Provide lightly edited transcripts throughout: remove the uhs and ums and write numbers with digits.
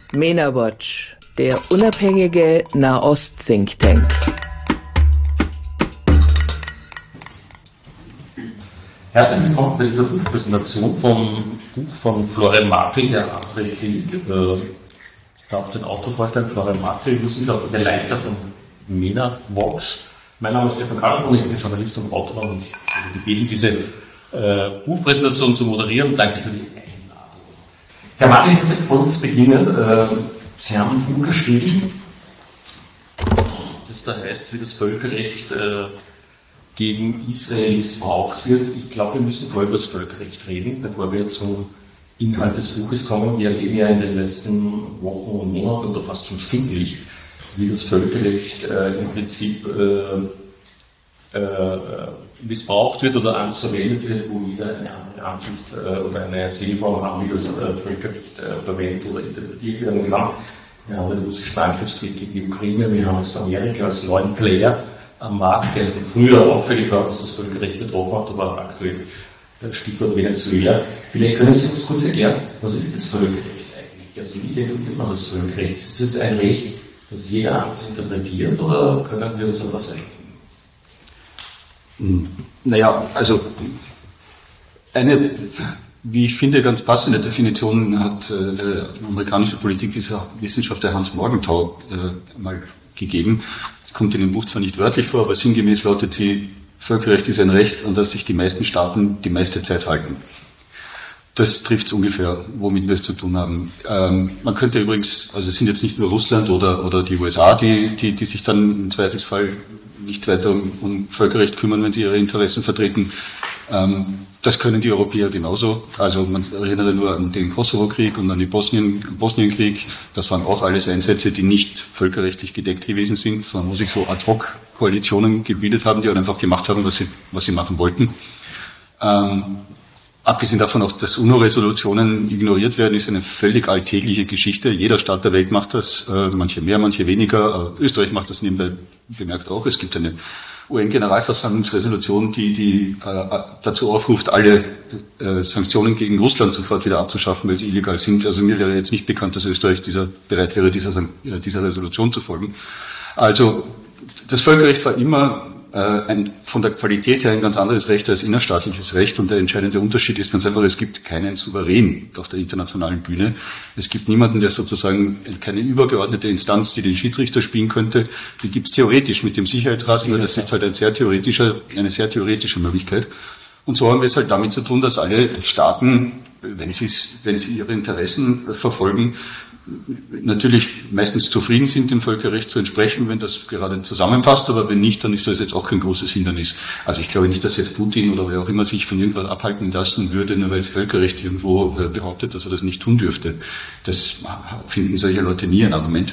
MENA Watch, der unabhängige Nahost-Think Tank. Herzlich willkommen bei dieser Buchpräsentation vom Buch von Florian Martling, der andere Krieg. Ich darf den Autor vorstellen, Florian Martling, Wissenschaftler, der Leiter von MENA Watch. Mein Name ist Stefan Kaltenbrunn, ich bin Journalist und Autor und ich habe gebeten, diese Buchpräsentation zu moderieren. Danke für die Einladung. Herr Martling, ich möchte Folgendes beginnen. Sie haben ein Buch geschrieben, das da heißt, wie das Völkerrecht gegen Israel missbraucht wird. Ich glaube, wir müssen vorher über das Völkerrecht reden, bevor wir zum Inhalt des Buches kommen. Wir erleben ja in den letzten Wochen und Monaten oder fast schon stündlich, wie das Völkerrecht im Prinzip missbraucht wird oder anders verwendet wird, wo jeder eine andere Ansicht oder eine Erzählform haben, wie das Völkerrecht verwendet oder interpretiert werden kann. Wir haben den russischen Angriffskrieg gegen die Ukraine, wir haben jetzt Amerika als neuen Player am Markt, der schon früher auffällig war, was das Völkerrecht betroffen hat, aber aktuell Stichwort Venezuela. Vielleicht können Sie uns kurz erklären, was ist das Völkerrecht eigentlich? Also wie definiert man das Völkerrecht? Ist es ein Recht, das jeder anders interpretiert, oder können wir uns an was einigen? Naja, also eine, wie ich finde, ganz passende Definition hat der amerikanische Politikwissenschaftler Hans Morgenthau mal gegeben. Das kommt in dem Buch zwar nicht wörtlich vor, aber sinngemäß lautet sie, Völkerrecht ist ein Recht, an das sich die meisten Staaten die meiste Zeit halten. Das trifft es ungefähr, womit wir es zu tun haben. Man könnte übrigens, also es sind jetzt nicht nur Russland oder die USA, die sich dann im Zweifelsfall nicht weiter um Völkerrecht kümmern, wenn sie ihre Interessen vertreten. Das können die Europäer genauso. Also man erinnere nur an den Kosovo-Krieg und an den Bosnienkrieg. Das waren auch alles Einsätze, die nicht völkerrechtlich gedeckt gewesen sind, sondern wo sich so Ad-hoc-Koalitionen gebildet haben, die halt einfach gemacht haben, was sie machen wollten. Abgesehen davon auch, dass UNO-Resolutionen ignoriert werden, ist eine völlig alltägliche Geschichte. Jeder Staat der Welt macht das, manche mehr, manche weniger. Österreich macht das nebenbei bemerkt auch. Es gibt eine UN-Generalversammlungsresolution, die dazu aufruft, alle Sanktionen gegen Russland sofort wieder abzuschaffen, weil sie illegal sind. Also mir wäre jetzt nicht bekannt, dass Österreich bereit wäre, dieser Resolution zu folgen. Also das Völkerrecht war immer von der Qualität her ein ganz anderes Recht als innerstaatliches Recht, und der entscheidende Unterschied ist ganz einfach, es gibt keinen Souverän auf der internationalen Bühne. Es gibt niemanden, der sozusagen, keine übergeordnete Instanz, die den Schiedsrichter spielen könnte. Die gibt es theoretisch mit dem Sicherheitsrat, nur das ist halt eine sehr theoretische Möglichkeit. Und so haben wir es halt damit zu tun, dass alle Staaten, wenn sie ihre Interessen verfolgen, natürlich meistens zufrieden sind, dem Völkerrecht zu entsprechen, wenn das gerade zusammenpasst, aber wenn nicht, dann ist das jetzt auch kein großes Hindernis. Also ich glaube nicht, dass jetzt Putin oder wer auch immer sich von irgendwas abhalten lassen würde, nur weil das Völkerrecht irgendwo behauptet, dass er das nicht tun dürfte. Das finden solche Leute nie ein Argument.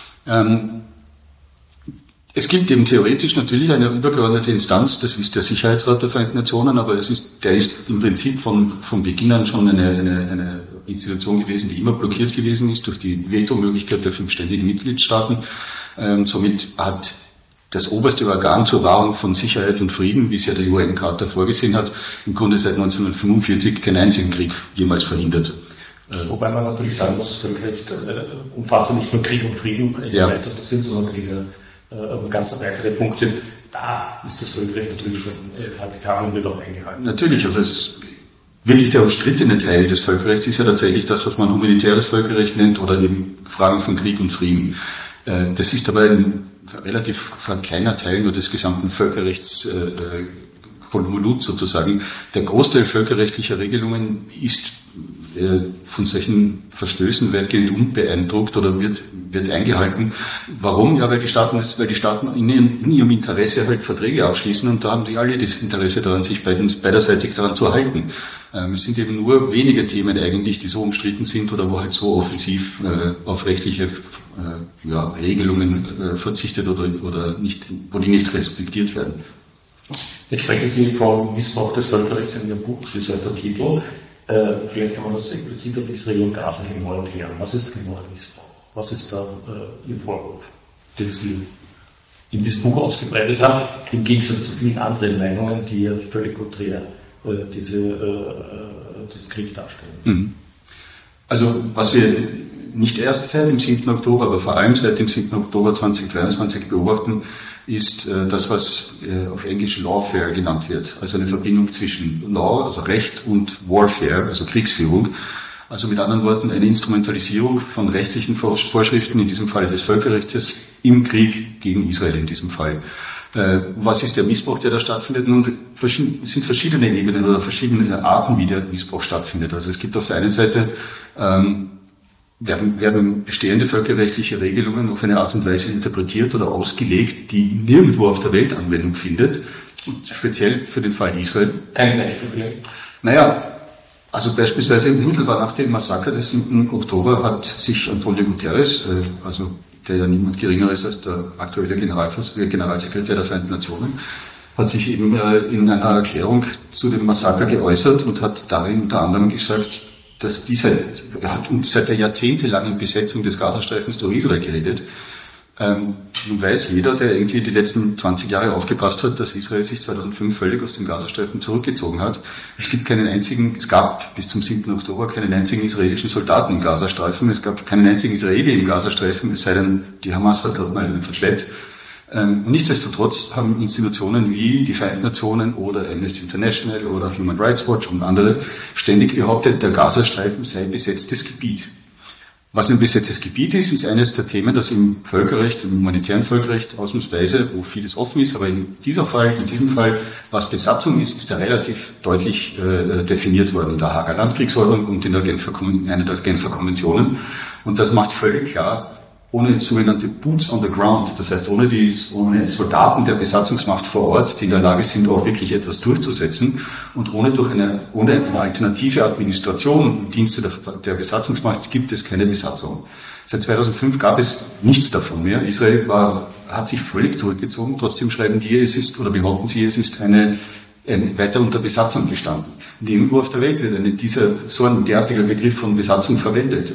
Es gibt eben theoretisch natürlich eine übergeordnete Instanz, das ist der Sicherheitsrat der Vereinten Nationen, aber der ist im Prinzip von Beginn an schon eine Institution gewesen, die immer blockiert gewesen ist durch die Vetomöglichkeit der 5 ständigen Mitgliedstaaten. Somit hat das oberste Organ zur Wahrung von Sicherheit und Frieden, wie es ja der UN-Charta vorgesehen hat, im Grunde seit 1945 keinen einzigen Krieg jemals verhindert. Wobei man natürlich sagen muss, das Völkerrecht umfasst nicht nur Krieg und Frieden im weitesten Sinn, sondern ganz weitere Punkte. Da ist das Völkerrecht natürlich schon getan und wird auch eingehalten. Natürlich, also es wirklich der umstrittene Teil des Völkerrechts ist ja tatsächlich das, was man humanitäres Völkerrecht nennt oder eben Fragen von Krieg und Frieden. Das ist aber ein relativ kleiner Teil nur des gesamten Völkerrechts Konvolut sozusagen. Der Großteil völkerrechtlicher Regelungen ist von solchen Verstößen weitgehend unbeeindruckt oder wird eingehalten. Warum? Ja, weil die Staaten in ihrem Interesse halt Verträge abschließen, und da haben sie alle das Interesse daran, sich beiderseitig daran zu halten. Es sind eben nur wenige Themen eigentlich, die so umstritten sind oder wo halt so offensiv auf rechtliche Regelungen verzichtet oder nicht, wo die nicht respektiert werden. Jetzt sprechen Sie vom Missbrauch des Völkerrechts in Ihrem Buch, das ist ja der Titel. Vielleicht kann man das implizit auf Israel und Gaza genau erklären. Was ist genau der Missbrauch? Was ist da Ihr Vorwurf, den Sie in diesem Buch ausgebreitet haben, im Gegensatz zu vielen anderen Meinungen, die ja völlig konträr diesen Krieg darstellen? Also was wir nicht erst seit dem 7. Oktober, aber vor allem seit dem 7. Oktober 2023 beobachten, ist das, was auf Englisch Lawfare genannt wird. Also eine Verbindung zwischen Law, also Recht, und Warfare, also Kriegsführung. Also mit anderen Worten eine Instrumentalisierung von rechtlichen Vorschriften, in diesem Fall des Völkerrechts, im Krieg gegen Israel in diesem Fall. Was ist der Missbrauch, der da stattfindet? Nun, es sind verschiedene Ebenen oder verschiedene Arten, wie der Missbrauch stattfindet. Also es gibt auf der einen Seite, werden bestehende völkerrechtliche Regelungen auf eine Art und Weise interpretiert oder ausgelegt, die nirgendwo auf der Welt Anwendung findet. Und speziell für den Fall Israel. Ein Beispiel vielleicht. Naja, also beispielsweise unmittelbar nach dem Massaker des 7. Oktober hat sich Antonio Guterres, also der ja niemand geringer ist als der aktuelle Generalsekretär der Vereinten Nationen, hat sich eben in einer Erklärung zu dem Massaker geäußert und hat darin unter anderem gesagt, dass er hat seit der jahrzehntelangen Besetzung des Gazastreifens durch Israel geredet. Nun weiß jeder, der irgendwie die letzten 20 Jahre aufgepasst hat, dass Israel sich 2005 völlig aus dem Gazastreifen zurückgezogen hat. Es gab bis zum 7. Oktober keinen einzigen israelischen Soldaten im Gazastreifen. Es gab keinen einzigen Israeli im Gazastreifen, es sei denn, die Hamas hat gerade mal einen verschleppt. Nichtsdestotrotz haben Institutionen wie die Vereinten Nationen oder Amnesty International oder Human Rights Watch und andere ständig behauptet, der Gazastreifen sei besetztes Gebiet. Was ein besetztes Gebiet ist eines der Themen, das im Völkerrecht, im humanitären Völkerrecht ausnahmsweise, wo vieles offen ist, aber in diesem Fall, was Besatzung ist, ist da relativ deutlich definiert worden in der Haager Landkriegsordnung und in einer der Genfer Konventionen. Und das macht völlig klar, ohne sogenannte Boots on the Ground, das heißt ohne Soldaten der Besatzungsmacht vor Ort, die in der Lage sind, auch wirklich etwas durchzusetzen, und ohne eine alternative Administration im Dienste der Besatzungsmacht gibt es keine Besatzung. Seit 2005 gab es nichts davon mehr. Israel hat sich völlig zurückgezogen, trotzdem behaupten sie, es ist weiter unter Besatzung gestanden. Nirgendwo auf der Welt wird so ein derartiger Begriff von Besatzung verwendet,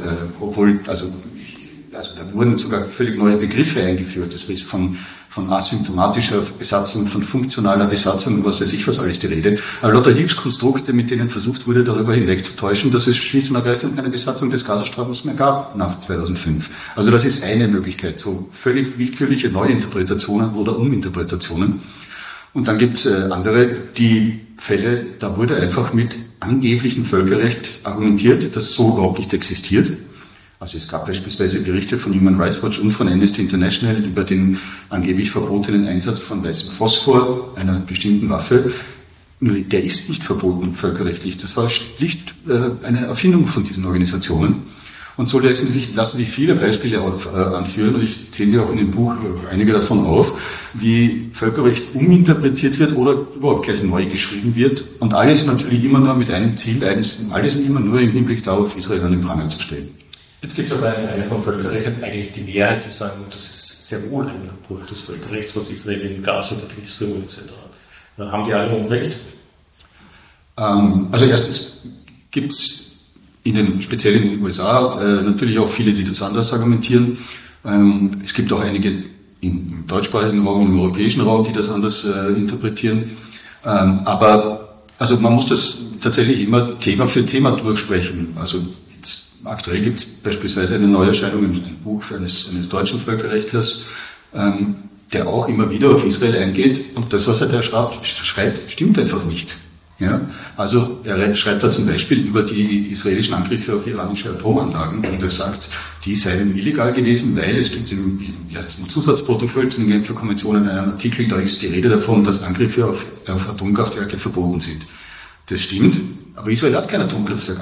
da wurden sogar völlig neue Begriffe eingeführt. Das ist von asymptomatischer Besatzung, von funktionaler Besatzung, was weiß ich was alles die Rede. Aber lauter Hilfskonstrukte, mit denen versucht wurde, darüber hinwegzutäuschen, dass es schlicht und ergreifend keine Besatzung des Gazastreifens mehr gab nach 2005. Also das ist eine Möglichkeit, so völlig willkürliche Neuinterpretationen oder Uminterpretationen. Und dann gibt es andere, die Fälle, da wurde einfach mit angeblichem Völkerrecht argumentiert, das so überhaupt nicht existiert. Also es gab beispielsweise Berichte von Human Rights Watch und von Amnesty International über den angeblich verbotenen Einsatz von weißem Phosphor, einer bestimmten Waffe. Nur der ist nicht verboten völkerrechtlich. Das war schlicht eine Erfindung von diesen Organisationen. Und so lassen sich viele Beispiele anführen, und ich zähle auch in dem Buch einige davon auf, wie Völkerrecht uminterpretiert wird oder überhaupt gleich neu geschrieben wird. Und alles natürlich immer nur mit einem Ziel, alles immer nur im Hinblick darauf, Israel an den Pranger zu stellen. Jetzt gibt es aber eine vom Völkerrecht eigentlich die Mehrheit, die sagen, das ist sehr wohl ein Bruch des Völkerrechts, was Israel in Gaza, der Kriegsführung etc. Haben die alle Unrecht? Also erstens gibt es speziell in den USA natürlich auch viele, die das anders argumentieren. Es gibt auch einige im deutschsprachigen Raum, im europäischen Raum, die das anders interpretieren. Aber also man muss das tatsächlich immer Thema für Thema durchsprechen. Also aktuell gibt es beispielsweise eine Neuerscheinung im Buch eines deutschen Völkerrechtlers, der auch immer wieder auf Israel eingeht, und das, was er da schreibt, stimmt einfach nicht. Ja? Also er schreibt da zum Beispiel über die israelischen Angriffe auf iranische Atomanlagen, und er sagt, die seien illegal gewesen, weil es gibt im Zusatzprotokoll zu den Genfer Konventionen einen Artikel, da ist die Rede davon, dass Angriffe auf Atomkraftwerke verboten sind. Das stimmt, aber Israel hat kein Atomkraftwerk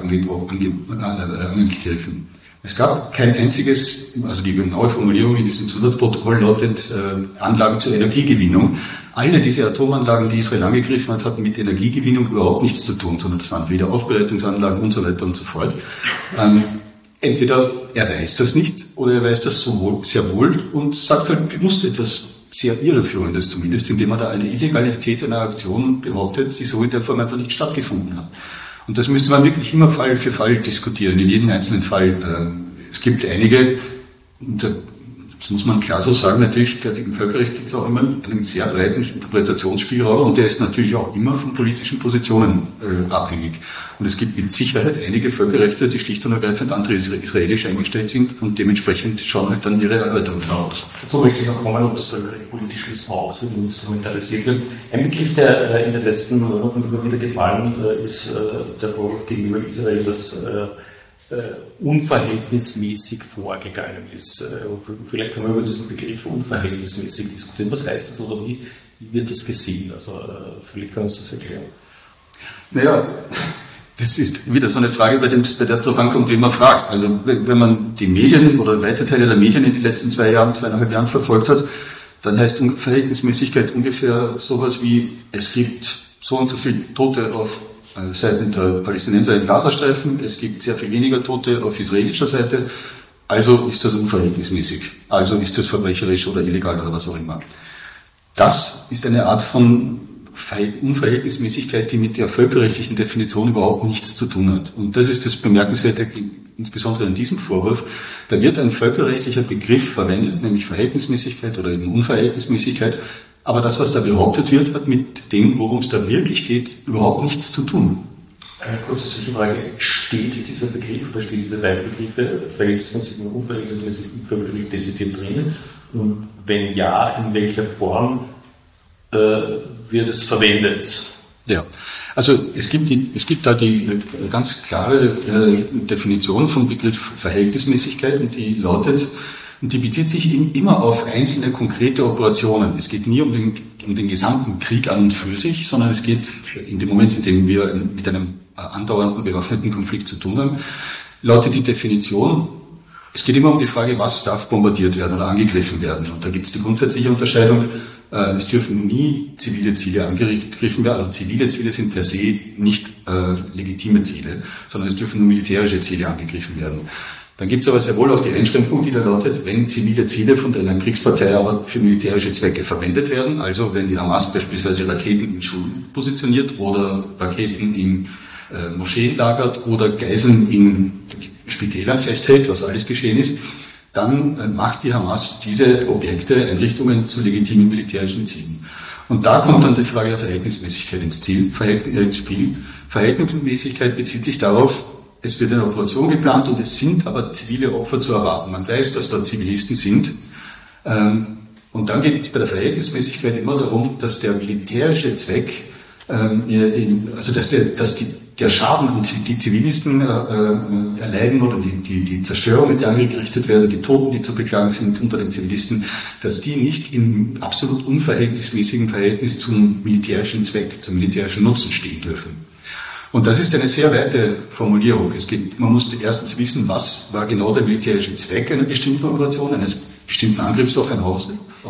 angegriffen. Es gab kein einziges, also die genaue Formulierung in diesem Zusatzprotokoll lautet Anlagen zur Energiegewinnung. Alle diese Atomanlagen, die Israel angegriffen hat, hatten mit Energiegewinnung überhaupt nichts zu tun, sondern das waren Wiederaufbereitungsanlagen und so weiter und so fort. Entweder er weiß das nicht oder er weiß das sehr wohl und sagt halt bewusst etwas sehr Irreführendes zumindest, indem er da eine Illegalität einer Aktion behauptet, die so in der Form einfach nicht stattgefunden hat. Und das müsste man wirklich immer Fall für Fall diskutieren, in jedem einzelnen Fall. Es gibt einige, Das muss man klar so sagen. Natürlich, im Völkerrecht gibt es auch immer einen sehr breiten Interpretationsspielraum und der ist natürlich auch immer von politischen Positionen abhängig. Und es gibt mit Sicherheit einige Völkerrechtler, die schlicht und ergreifend anti-israelisch eingestellt sind und dementsprechend schauen halt dann ihre Erläuterungen aus. Dazu möchte ich noch kommen, ob das Völkerrecht politisch missbraucht wird und instrumentalisiert wird. Ein Begriff, der in den letzten Monaten immer wieder gefallen ist, der Vorwurf gegenüber Israel, dass unverhältnismäßig vorgegangen ist. Vielleicht können wir über diesen Begriff unverhältnismäßig diskutieren. Was heißt das oder wie wird das gesehen? Also vielleicht können Sie das erklären. Naja, das ist wieder so eine Frage, bei der es darauf ankommt, wen man fragt. Also wenn man die Medien oder weite Teile der Medien in den letzten 2,5 Jahren verfolgt hat, dann heißt Verhältnismäßigkeit ungefähr sowas wie, es gibt so und so viele Tote auf Seiten der Palästinenser im Gazastreifen, es gibt sehr viel weniger Tote auf israelischer Seite, also ist das unverhältnismäßig, also ist das verbrecherisch oder illegal oder was auch immer. Das ist eine Art von Unverhältnismäßigkeit, die mit der völkerrechtlichen Definition überhaupt nichts zu tun hat. Und das ist das Bemerkenswerte, insbesondere in diesem Vorwurf. Da wird ein völkerrechtlicher Begriff verwendet, nämlich Verhältnismäßigkeit oder eben Unverhältnismäßigkeit. Aber das, was da behauptet wird, hat mit dem, worum es da wirklich geht, überhaupt nichts zu tun. Eine kurze Zwischenfrage. Steht dieser Begriff oder stehen diese beiden Begriffe, verhältnismäßig und unverhältnismäßig, im Völkerrecht dezidiert drinnen? Und wenn ja, in welcher Form wird es verwendet? Ja, also es gibt da die ganz klare Definition vom Begriff Verhältnismäßigkeit und die lautet, und die bezieht sich immer auf einzelne konkrete Operationen. Es geht nie um den gesamten Krieg an und für sich, sondern es geht in dem Moment, in dem wir mit einem andauernden bewaffneten Konflikt zu tun haben, lautet die Definition, es geht immer um die Frage, was darf bombardiert werden oder angegriffen werden. Und da gibt es die grundsätzliche Unterscheidung, es dürfen nie zivile Ziele angegriffen werden. Also zivile Ziele sind per se nicht legitime Ziele, sondern es dürfen nur militärische Ziele angegriffen werden. Dann gibt es aber sehr wohl auch die Einschränkung, die da lautet, wenn zivile Ziele von einer Kriegspartei aber für militärische Zwecke verwendet werden, also wenn die Hamas beispielsweise Raketen in Schulen positioniert oder Raketen in Moscheen lagert oder Geiseln in Spitälern festhält, was alles geschehen ist, dann macht die Hamas diese Objekte, Einrichtungen zu legitimen militärischen Zielen. Und da kommt dann die Frage der Verhältnismäßigkeit ins Spiel. Verhältnismäßigkeit bezieht sich darauf, es wird eine Operation geplant und es sind aber zivile Opfer zu erwarten. Man weiß, dass dort Zivilisten sind. Und dann geht es bei der Verhältnismäßigkeit immer darum, dass der militärische Zweck, also dass der Schaden, die Zivilisten erleiden oder die Zerstörungen, die angerichtet werden, die Toten, die zu beklagen sind unter den Zivilisten, dass die nicht im absolut unverhältnismäßigen Verhältnis zum militärischen Zweck, zum militärischen Nutzen stehen dürfen. Und das ist eine sehr weite Formulierung. Man muss erstens wissen, was war genau der militärische Zweck einer bestimmten Operation, eines bestimmten Angriffs auf ein Haus.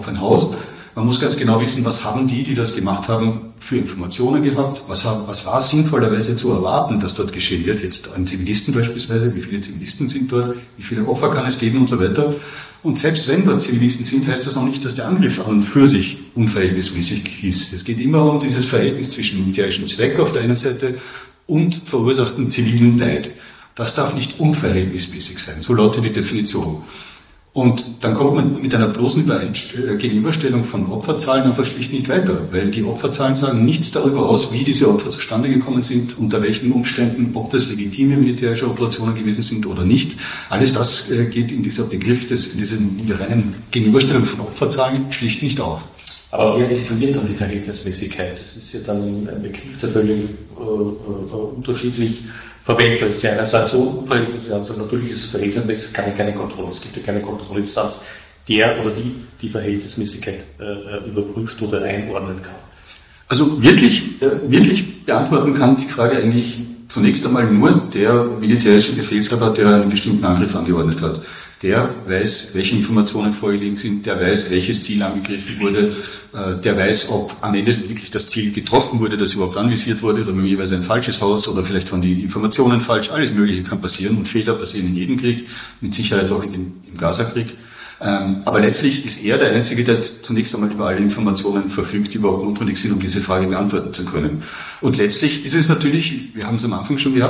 Man muss ganz genau wissen, was haben die das gemacht haben, für Informationen gehabt, was war sinnvollerweise zu erwarten, dass dort geschehen wird, jetzt an Zivilisten beispielsweise, wie viele Zivilisten sind dort, wie viele Opfer kann es geben und so weiter. Und selbst wenn dort Zivilisten sind, heißt das auch nicht, dass der Angriff an und für sich unverhältnismäßig ist. Es geht immer um dieses Verhältnis zwischen militärischem Zweck auf der einen Seite und verursachten zivilen Leid. Das darf nicht unverhältnismäßig sein, so lautet die Definition. Und dann kommt man mit einer bloßen Gegenüberstellung von Opferzahlen einfach schlicht nicht weiter, weil die Opferzahlen sagen nichts darüber aus, wie diese Opfer zustande gekommen sind, unter welchen Umständen, ob das legitime militärische Operationen gewesen sind oder nicht. Alles das geht in dieser Begriff in der reinen Gegenüberstellung von Opferzahlen schlicht nicht auf. Aber wer definiert dann die Verhältnismäßigkeit? Das ist ja dann ein Begriff, der völlig unterschiedlich verwendet wird. Die einen sagen so unverhältnismäßig, also natürlich ist es verhältnismäßig, keine Kontrolle. Es gibt ja keine Kontrollinstanz, der oder die Verhältnismäßigkeit überprüft oder einordnen kann. Also wirklich beantworten kann die Frage eigentlich zunächst einmal nur der militärische Befehlshaber, der einen bestimmten Angriff angeordnet hat. Der weiß, welche Informationen vorgelegen sind, der weiß, welches Ziel angegriffen wurde, der weiß, ob am Ende wirklich das Ziel getroffen wurde, das überhaupt anvisiert wurde, oder möglicherweise ein falsches Haus, oder vielleicht waren die Informationen falsch. Alles Mögliche kann passieren und Fehler passieren in jedem Krieg, mit Sicherheit auch im Gaza-Krieg. Aber letztlich ist er der Einzige, der zunächst einmal über alle Informationen verfügt, die überhaupt notwendig sind, um diese Frage beantworten zu können. Und letztlich ist es natürlich, wir haben es am Anfang schon gehabt,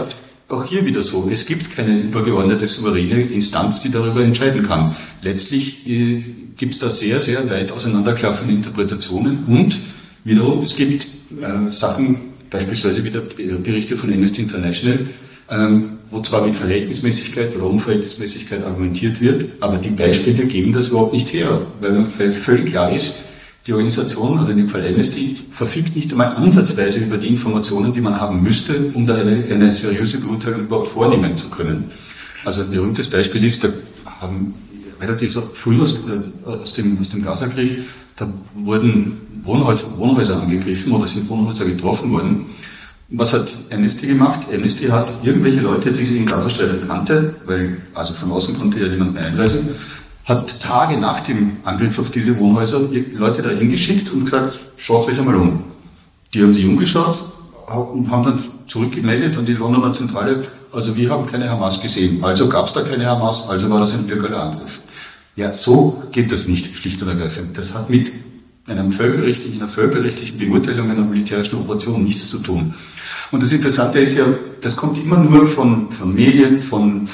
auch hier wieder so, es gibt keine übergeordnete souveräne Instanz, die darüber entscheiden kann. Letztlich gibt es da sehr, sehr weit auseinanderklaffende Interpretationen und wiederum, es gibt Sachen, beispielsweise wieder Berichte von Amnesty International, wo zwar mit Verhältnismäßigkeit oder Unverhältnismäßigkeit argumentiert wird, aber die Beispiele geben das überhaupt nicht her, weil völlig klar ist, die Organisation, also in dem Fall Amnesty, verfügt nicht einmal ansatzweise über die Informationen, die man haben müsste, um da eine seriöse Beurteilung überhaupt vornehmen zu können. Also ein berühmtes Beispiel ist, da haben relativ so früh aus dem Gazakrieg, da wurden Wohnhäuser angegriffen oder sind Wohnhäuser getroffen worden. Was hat Amnesty gemacht? Amnesty hat irgendwelche Leute, die sie in Gazastreifen kannte, weil also von außen konnte ja niemand mehr einreisen, hat Tage nach dem Angriff auf diese Wohnhäuser Leute da hingeschickt und gesagt, schaut euch einmal um. Die haben sich umgeschaut und haben dann zurückgemeldet an die Londoner Zentrale, also wir haben keine Hamas gesehen, also gab es da keine Hamas, also war das ein bürgerlicher Angriff. Ja, so geht das nicht, schlicht und ergreifend. Das hat mit einer völkerrechtlichen Beurteilung einer militärischen Operation nichts zu tun. Und das Interessante ist ja, das kommt immer nur von Medien, von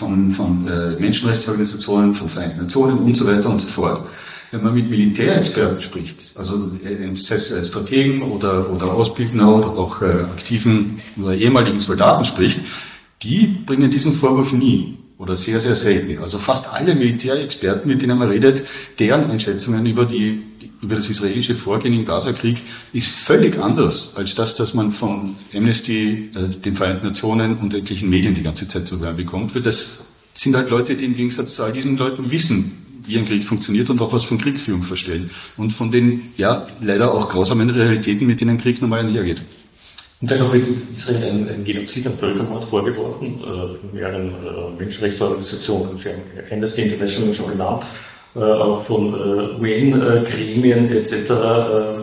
Menschenrechtsorganisationen, von Vereinten Nationen und so weiter und so fort. Wenn man mit Militärexperten spricht, also sei es Strategen oder Ausbildner oder auch aktiven oder ehemaligen Soldaten spricht, die bringen diesen Vorwurf nie oder sehr, sehr selten. Also fast alle Militärexperten, mit denen man redet, deren Einschätzungen über das israelische Vorgehen im Gazakrieg ist völlig anders als das man von Amnesty, den Vereinten Nationen und etlichen Medien die ganze Zeit zu hören bekommt. Weil das sind halt Leute, die im Gegensatz zu all diesen Leuten wissen, wie ein Krieg funktioniert und auch was von Kriegführung verstehen. Und von den, ja, leider auch grausamen Realitäten, mit denen Krieg normal einhergeht. Und dennoch wird Israel ein Genozid, ein Völkermord vorgeworfen, mehreren Menschenrechtsorganisationen, Amnesty International schon genannt, auch von UN-Gremien etc.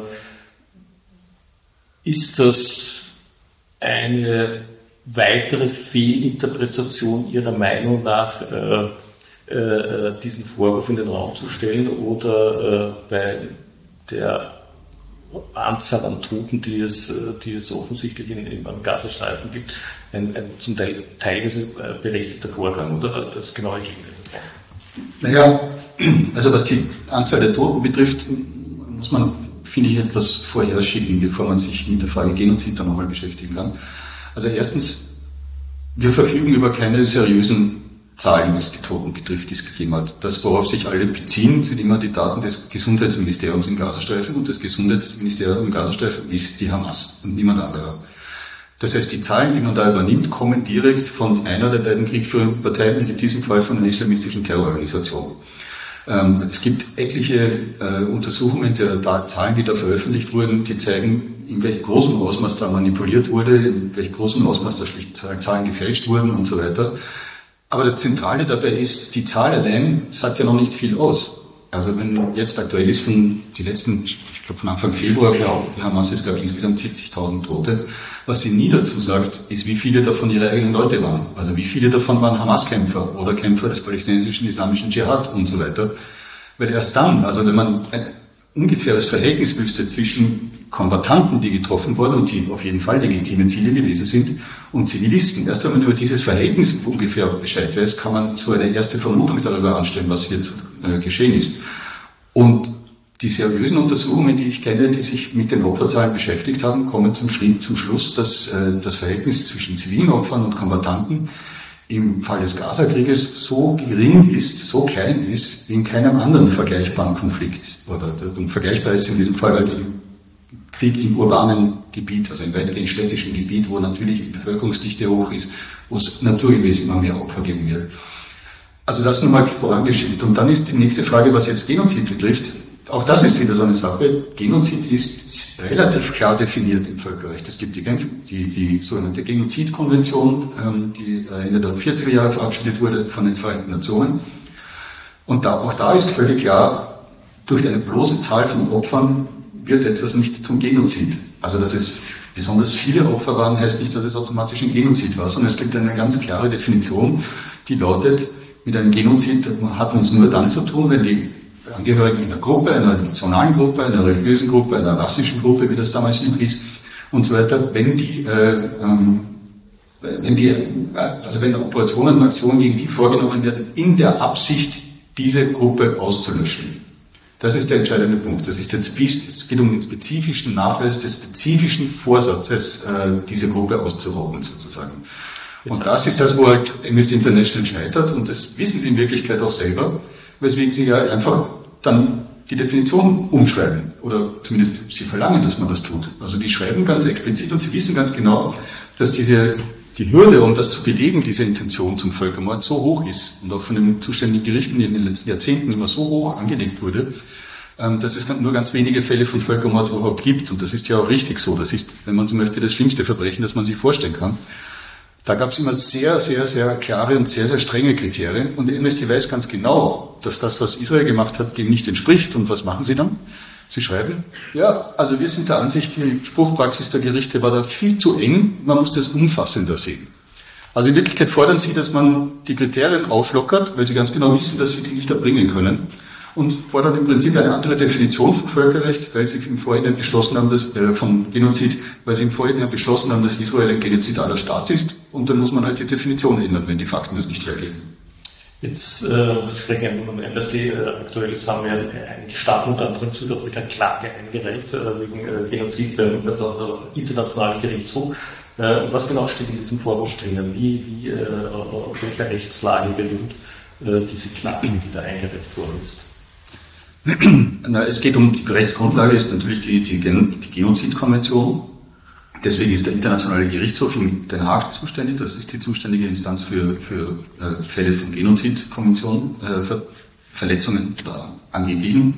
Ist das eine weitere Fehlinterpretation Ihrer Meinung nach, diesen Vorwurf in den Raum zu stellen, oder bei der Anzahl an Toten, die es offensichtlich am Gazastreifen gibt, ein zum Teil teilweise berechtigter Vorgang oder das genaue Gegenteil? Naja, also was die Anzahl der Toten betrifft, muss man, finde ich, etwas vorherschieben, bevor man sich mit der Frage Genozid dann nochmal beschäftigen kann. Also erstens, wir verfügen über keine seriösen Zahlen, was die Toten betrifft, die es gegeben hat. Das, worauf sich alle beziehen, sind immer die Daten des Gesundheitsministeriums im Gazastreifen, und das Gesundheitsministerium im Gazastreifen ist die Hamas und niemand anderer. Das heißt, die Zahlen, die man da übernimmt, kommen direkt von einer der beiden kriegführenden Parteien, und in diesem Fall von einer islamistischen Terrororganisation. Es gibt etliche Untersuchungen der Zahlen, die da veröffentlicht wurden, die zeigen, in welchem großen Ausmaß da manipuliert wurde, in welchem großen Ausmaß da Zahlen gefälscht wurden und so weiter. Aber das Zentrale dabei ist, die Zahl allein sagt ja noch nicht viel aus. Also wenn jetzt aktuell ist von Anfang Februar, glaube ich, es gab insgesamt 70.000 Tote. Was sie nie dazu sagt, ist, wie viele davon ihre eigenen Leute waren. Also wie viele davon waren Hamas-Kämpfer oder Kämpfer des palästinensischen islamischen Dschihad und so weiter. Weil erst dann, also wenn man ein ungefähres Verhältnis wüsste zwischen Kombattanten, die getroffen wurden und die auf jeden Fall legitime Ziele gewesen sind, und Zivilisten, erst wenn man über dieses Verhältnis ungefähr Bescheid weiß, kann man so eine erste Vermutung darüber anstellen, was hier geschehen ist. Und die seriösen Untersuchungen, die ich kenne, die sich mit den Opferzahlen beschäftigt haben, kommen zum Schluss, dass das Verhältnis zwischen zivilen Opfern und Kombattanten im Fall des Gazakrieges so gering ist, so klein ist, wie in keinem anderen vergleichbaren Konflikt. Oder vergleichbar ist in diesem Fall halt Krieg im urbanen Gebiet, also im weitgehend städtischen Gebiet, wo natürlich die Bevölkerungsdichte hoch ist, wo es naturgemäß immer mehr Opfer geben wird. Also das nur mal vorangeschickt. Und dann ist die nächste Frage, was jetzt Genozid betrifft. Auch das ist wieder so eine Sache. Genozid ist relativ klar definiert im Völkerrecht. Es gibt die sogenannte Genozidkonvention, die Ende der 40er Jahre verabschiedet wurde von den Vereinten Nationen. Und auch da ist völlig klar, durch eine bloße Zahl von Opfern wird etwas nicht zum Genozid. Also dass es besonders viele Opfer waren, heißt nicht, dass es automatisch ein Genozid war, sondern es gibt eine ganz klare Definition, die lautet, mit einem Genozid hat man es nur dann zu tun, wenn die Angehörigen einer Gruppe, einer nationalen Gruppe, einer religiösen Gruppe, einer rassischen Gruppe, wie das damals noch hieß, und so weiter, wenn die wenn Operationen und Aktionen gegen die vorgenommen werden, in der Absicht, diese Gruppe auszulöschen. Das ist der entscheidende Punkt. Es geht um den spezifischen Nachweis des spezifischen Vorsatzes, diese Gruppe auszurotten, sozusagen. Und das ist das, wo halt Amnesty International scheitert, und das wissen sie in Wirklichkeit auch selber, weswegen sie ja einfach dann die Definition umschreiben, oder zumindest sie verlangen, dass man das tut. Also die schreiben ganz explizit, und sie wissen ganz genau, dass die Hürde, um das zu belegen, diese Intention zum Völkermord, so hoch ist und auch von den zuständigen Gerichten in den letzten Jahrzehnten immer so hoch angelegt wurde, dass es nur ganz wenige Fälle von Völkermord überhaupt gibt. Und das ist ja auch richtig so. Das ist, wenn man so möchte, das schlimmste Verbrechen, das man sich vorstellen kann. Da gab es immer sehr, sehr, sehr klare und sehr, sehr strenge Kriterien. Und Amnesty weiß ganz genau, dass das, was Israel gemacht hat, dem nicht entspricht. Und was machen sie dann? Sie schreiben, ja, also wir sind der Ansicht, die Spruchpraxis der Gerichte war da viel zu eng, man muss das umfassender sehen. Also in Wirklichkeit fordern sie, dass man die Kriterien auflockert, weil sie ganz genau wissen, dass sie die nicht erbringen können, und fordern im Prinzip eine andere Definition von Völkerrecht, weil sie im Vorhinein beschlossen haben, von Genozid, weil sie im Vorhinein beschlossen haben, dass Israel ein genozidaler Staat ist, und dann muss man halt die Definition ändern, wenn die Fakten das nicht hergeben. Jetzt sprechen wir um Amnesty. Aktuell haben wir einige Staaten, unter anderem Südafrika, Klage eingereicht wegen Genozid beim Internationalen Gerichtshof. Was genau steht in diesem Vorwurf drinnen? Auf welcher Rechtslage beruht diese Klage, die da eingereicht worden ist? Es geht um die Rechtsgrundlage, ist natürlich die Genozidkonvention. Deswegen ist der Internationale Gerichtshof in Den Haag zuständig. Das ist die zuständige Instanz für Fälle von Genozidkonventionen, für Verletzungen oder angeblichen.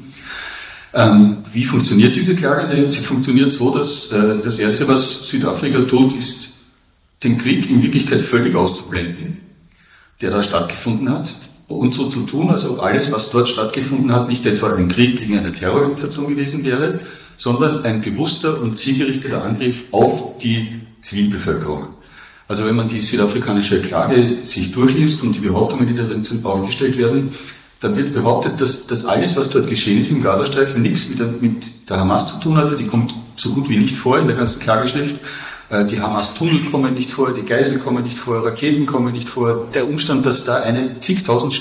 Wie funktioniert diese Klage? Sie funktioniert so, dass das Erste, was Südafrika tut, ist, den Krieg in Wirklichkeit völlig auszublenden, der da stattgefunden hat, und so zu tun, als ob alles, was dort stattgefunden hat, nicht etwa ein Krieg gegen eine Terrororganisation gewesen wäre, sondern ein bewusster und zielgerichteter Angriff auf die Zivilbevölkerung. Also wenn man die südafrikanische Klage sich durchliest und die Behauptungen, die darin aufgestellt werden, dann wird behauptet, dass alles, was dort geschehen ist im Gazastreifen, nichts mit der Hamas zu tun hatte. Die kommt so gut wie nicht vor in der ganzen Klageschrift. Die Hamas-Tunnel kommen nicht vor, die Geiseln kommen nicht vor, Raketen kommen nicht vor. Der Umstand, dass da eine zigtausend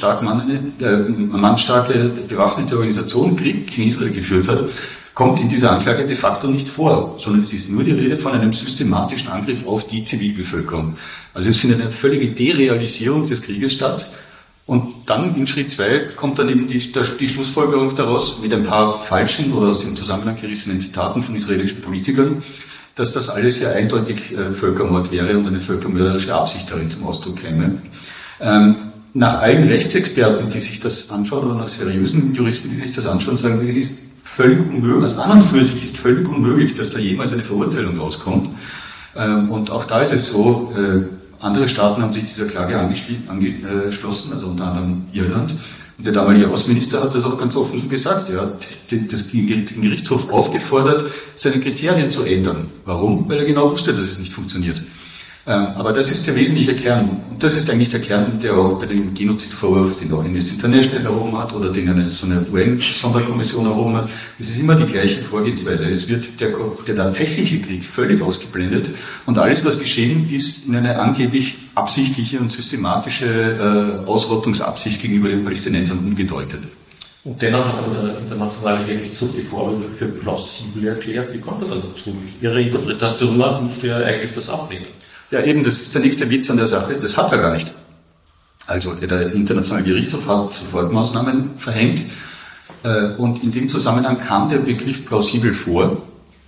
mannstarke bewaffnete Organisation Krieg gegen Israel geführt hat, kommt in dieser Anklage de facto nicht vor, sondern es ist nur die Rede von einem systematischen Angriff auf die Zivilbevölkerung. Also es findet eine völlige Derealisierung des Krieges statt. Und dann in Schritt 2 kommt dann eben die Schlussfolgerung daraus mit ein paar falschen oder aus dem Zusammenhang gerissenen Zitaten von israelischen Politikern, dass das alles ja eindeutig Völkermord wäre und eine völkermörderische Absicht darin zum Ausdruck käme. Nach allen Rechtsexperten, die sich das anschauen, oder nach seriösen Juristen, die sich das anschauen, sagen, das ist völlig unmöglich, also an und für sich ist völlig unmöglich, dass da jemals eine Verurteilung rauskommt. Und auch da ist es so, andere Staaten haben sich dieser Klage angeschlossen, also unter anderem Irland. Und der damalige Außenminister hat das auch ganz offen so gesagt. Er hat den Gerichtshof aufgefordert, seine Kriterien zu ändern. Warum? Weil er genau wusste, dass es nicht funktioniert. Aber das ist der wesentliche Kern. Und das ist eigentlich der Kern, der auch bei dem Genozidvorwurf, den auch Amnesty International erhoben hat oder den so eine UN-Sonderkommission erhoben hat, es ist immer die gleiche Vorgehensweise. Es wird der tatsächliche Krieg völlig ausgeblendet und alles, was geschehen ist, in eine angeblich absichtliche und systematische Ausrottungsabsicht gegenüber den Palästinensern umgedeutet. Und dennoch hat aber der Internationale Gerichtshof die Vorwürfe für plausibel erklärt. Wie kommt er dann dazu? Ihre Interpretation müsste ja eigentlich das ablehnen. Ja, eben, das ist der nächste Witz an der Sache. Das hat er gar nicht. Also, der Internationale Gerichtshof hat Sofortmaßnahmen verhängt, und in dem Zusammenhang kam der Begriff plausibel vor.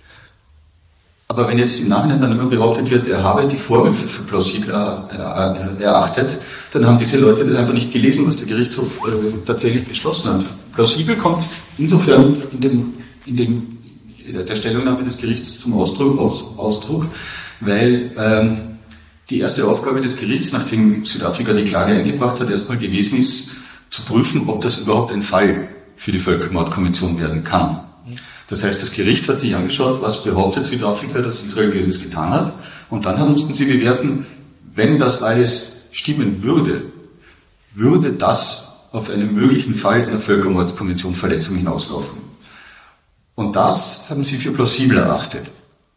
Aber wenn jetzt im Nachhinein dann immer behauptet wird, er habe die Vorwürfe für plausibel erachtet, dann haben diese Leute das einfach nicht gelesen, was der Gerichtshof tatsächlich beschlossen hat. Plausibel kommt insofern in der Stellungnahme des Gerichts zum Ausdruck, weil die erste Aufgabe des Gerichts, nachdem Südafrika die Klage eingebracht hat, erstmal gewesen ist, zu prüfen, ob das überhaupt ein Fall für die Völkermordkonvention werden kann. Das heißt, das Gericht hat sich angeschaut, was behauptet Südafrika, dass Israel dieses getan hat, und dann mussten sie bewerten, wenn das alles stimmen würde, würde das auf einen möglichen Fall einer Völkermordkonvention Verletzung hinauslaufen. Und das haben sie für plausibel erachtet.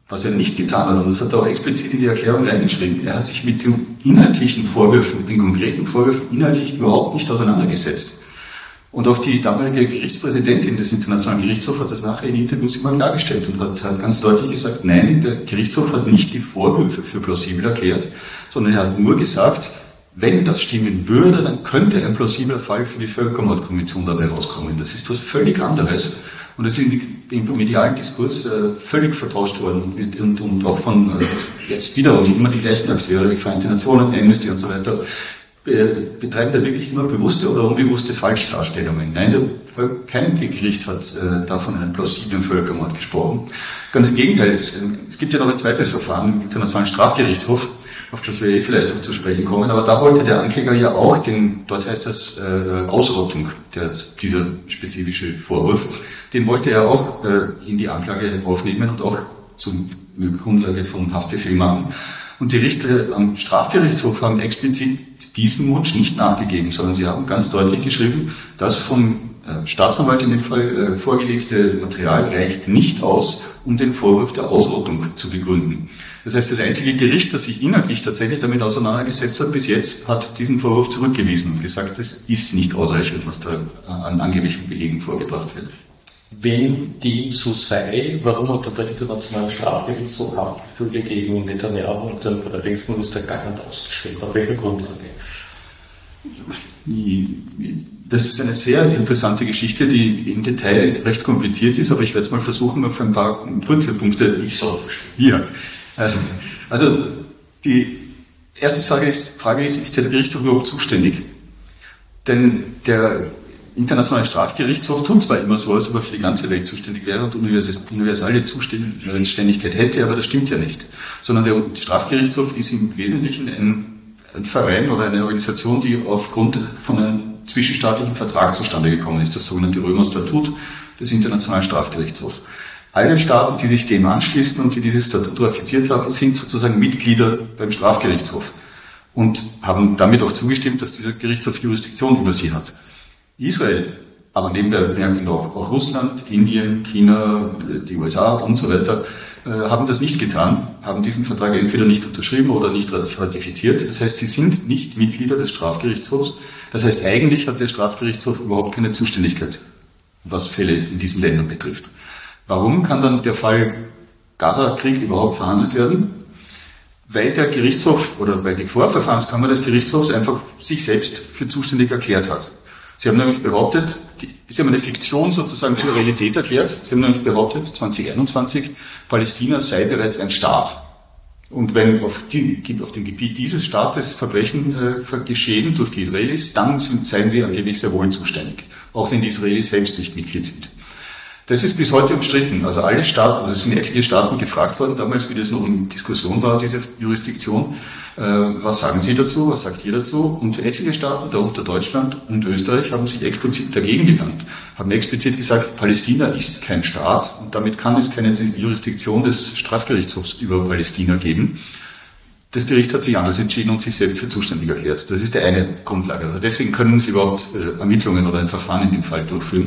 Was er nicht getan hat, und das hat er auch explizit in die Erklärung reingeschrieben, er hat sich mit den inhaltlichen Vorwürfen, mit den konkreten Vorwürfen inhaltlich überhaupt nicht auseinandergesetzt. Und auch die damalige Gerichtspräsidentin des Internationalen Gerichtshofs hat das nachher in Interviews immer klargestellt und hat ganz deutlich gesagt, nein, der Gerichtshof hat nicht die Vorwürfe für plausibel erklärt, sondern er hat nur gesagt, wenn das stimmen würde, dann könnte ein plausibler Fall für die Völkermordkonvention dabei rauskommen. Das ist was völlig anderes. Und das ist im medialen Diskurs völlig vertauscht worden und auch von jetzt wiederum immer die gleichen Akteure, die Vereinten Nationen, Amnesty und so weiter, betreiben da wirklich nur bewusste oder unbewusste Falschdarstellungen. Nein, kein Gericht hat da von einem plausiblen Völkermord gesprochen. Ganz im Gegenteil, es gibt ja noch ein zweites Verfahren im Internationalen Strafgerichtshof, auf das wir vielleicht noch zu sprechen kommen, aber da wollte der Ankläger ja auch dort heißt das Ausrottung, dieser spezifische Vorwurf, den wollte er auch in die Anklage aufnehmen und auch zum Grundlage von Haftbefehl machen. Und die Richter am Strafgerichtshof haben explizit diesem Wunsch nicht nachgegeben, sondern sie haben ganz deutlich geschrieben, das vom Staatsanwalt in dem Fall vorgelegte Material reicht nicht aus, um den Vorwurf der Ausrottung zu begründen. Das heißt, das einzige Gericht, das sich inhaltlich tatsächlich damit auseinandergesetzt hat, bis jetzt hat diesen Vorwurf zurückgewiesen und gesagt, es ist nicht ausreichend, was da an angeblichen Belegen vorgebracht wird. Wenn dem so sei, warum hat der Internationale Strafgerichtshof Haftbefehle gegen Netanyahu und den Verteidigungsminister gar nicht ausgestellt? Auf welcher Grundlage? Das ist eine sehr interessante Geschichte, die im Detail recht kompliziert ist, aber ich werde es mal versuchen, auf ein paar kurze Punkte. Ich soll verstehen. Ja. Also, die erste Frage ist der Gerichtshof überhaupt zuständig? Denn der Internationale Strafgerichtshof tut zwar immer so, als ob er für die ganze Welt zuständig wäre und universelle Zuständigkeit hätte, aber das stimmt ja nicht. Sondern der Strafgerichtshof ist im Wesentlichen ein Verein oder eine Organisation, die aufgrund von einem zwischenstaatlichen Vertrag zustande gekommen ist, das sogenannte Römer-Statut des Internationalen Strafgerichtshofs. Alle Staaten, die sich dem anschließen und die dieses Statut ratifiziert haben, sind sozusagen Mitglieder beim Strafgerichtshof und haben damit auch zugestimmt, dass dieser Gerichtshof Jurisdiktion über sie hat. Israel, aber neben der Bemerkung auch Russland, Indien, China, die USA und so weiter, haben das nicht getan, haben diesen Vertrag entweder nicht unterschrieben oder nicht ratifiziert. Das heißt, sie sind nicht Mitglieder des Strafgerichtshofs. Das heißt, eigentlich hat der Strafgerichtshof überhaupt keine Zuständigkeit, was Fälle in diesen Ländern betrifft. Warum kann dann der Fall Gaza-Krieg überhaupt verhandelt werden? Weil der Gerichtshof oder weil die Vorverfahrenskammer des Gerichtshofs einfach sich selbst für zuständig erklärt hat. Sie haben nämlich behauptet, Sie haben eine Fiktion sozusagen für Realität erklärt. Sie haben nämlich behauptet, 2021, Palästina sei bereits ein Staat. Und wenn auf dem Gebiet dieses Staates Verbrechen geschehen durch die Israelis, dann seien sie angeblich sehr wohl zuständig. Auch wenn die Israelis selbst nicht Mitglied sind. Das ist bis heute umstritten. Also alle Staaten, also es sind etliche Staaten gefragt worden, damals, wie das noch in Diskussion war, diese Jurisdiktion. Was sagen Sie dazu? Was sagt ihr dazu? Und etliche Staaten, darunter Deutschland und Österreich, haben sich explizit dagegen gewandt. Haben explizit gesagt, Palästina ist kein Staat und damit kann es keine Jurisdiktion des Strafgerichtshofs über Palästina geben. Das Gericht hat sich anders entschieden und sich selbst für zuständig erklärt. Das ist die eine Grundlage. Also deswegen können Sie überhaupt Ermittlungen oder ein Verfahren in dem Fall durchführen.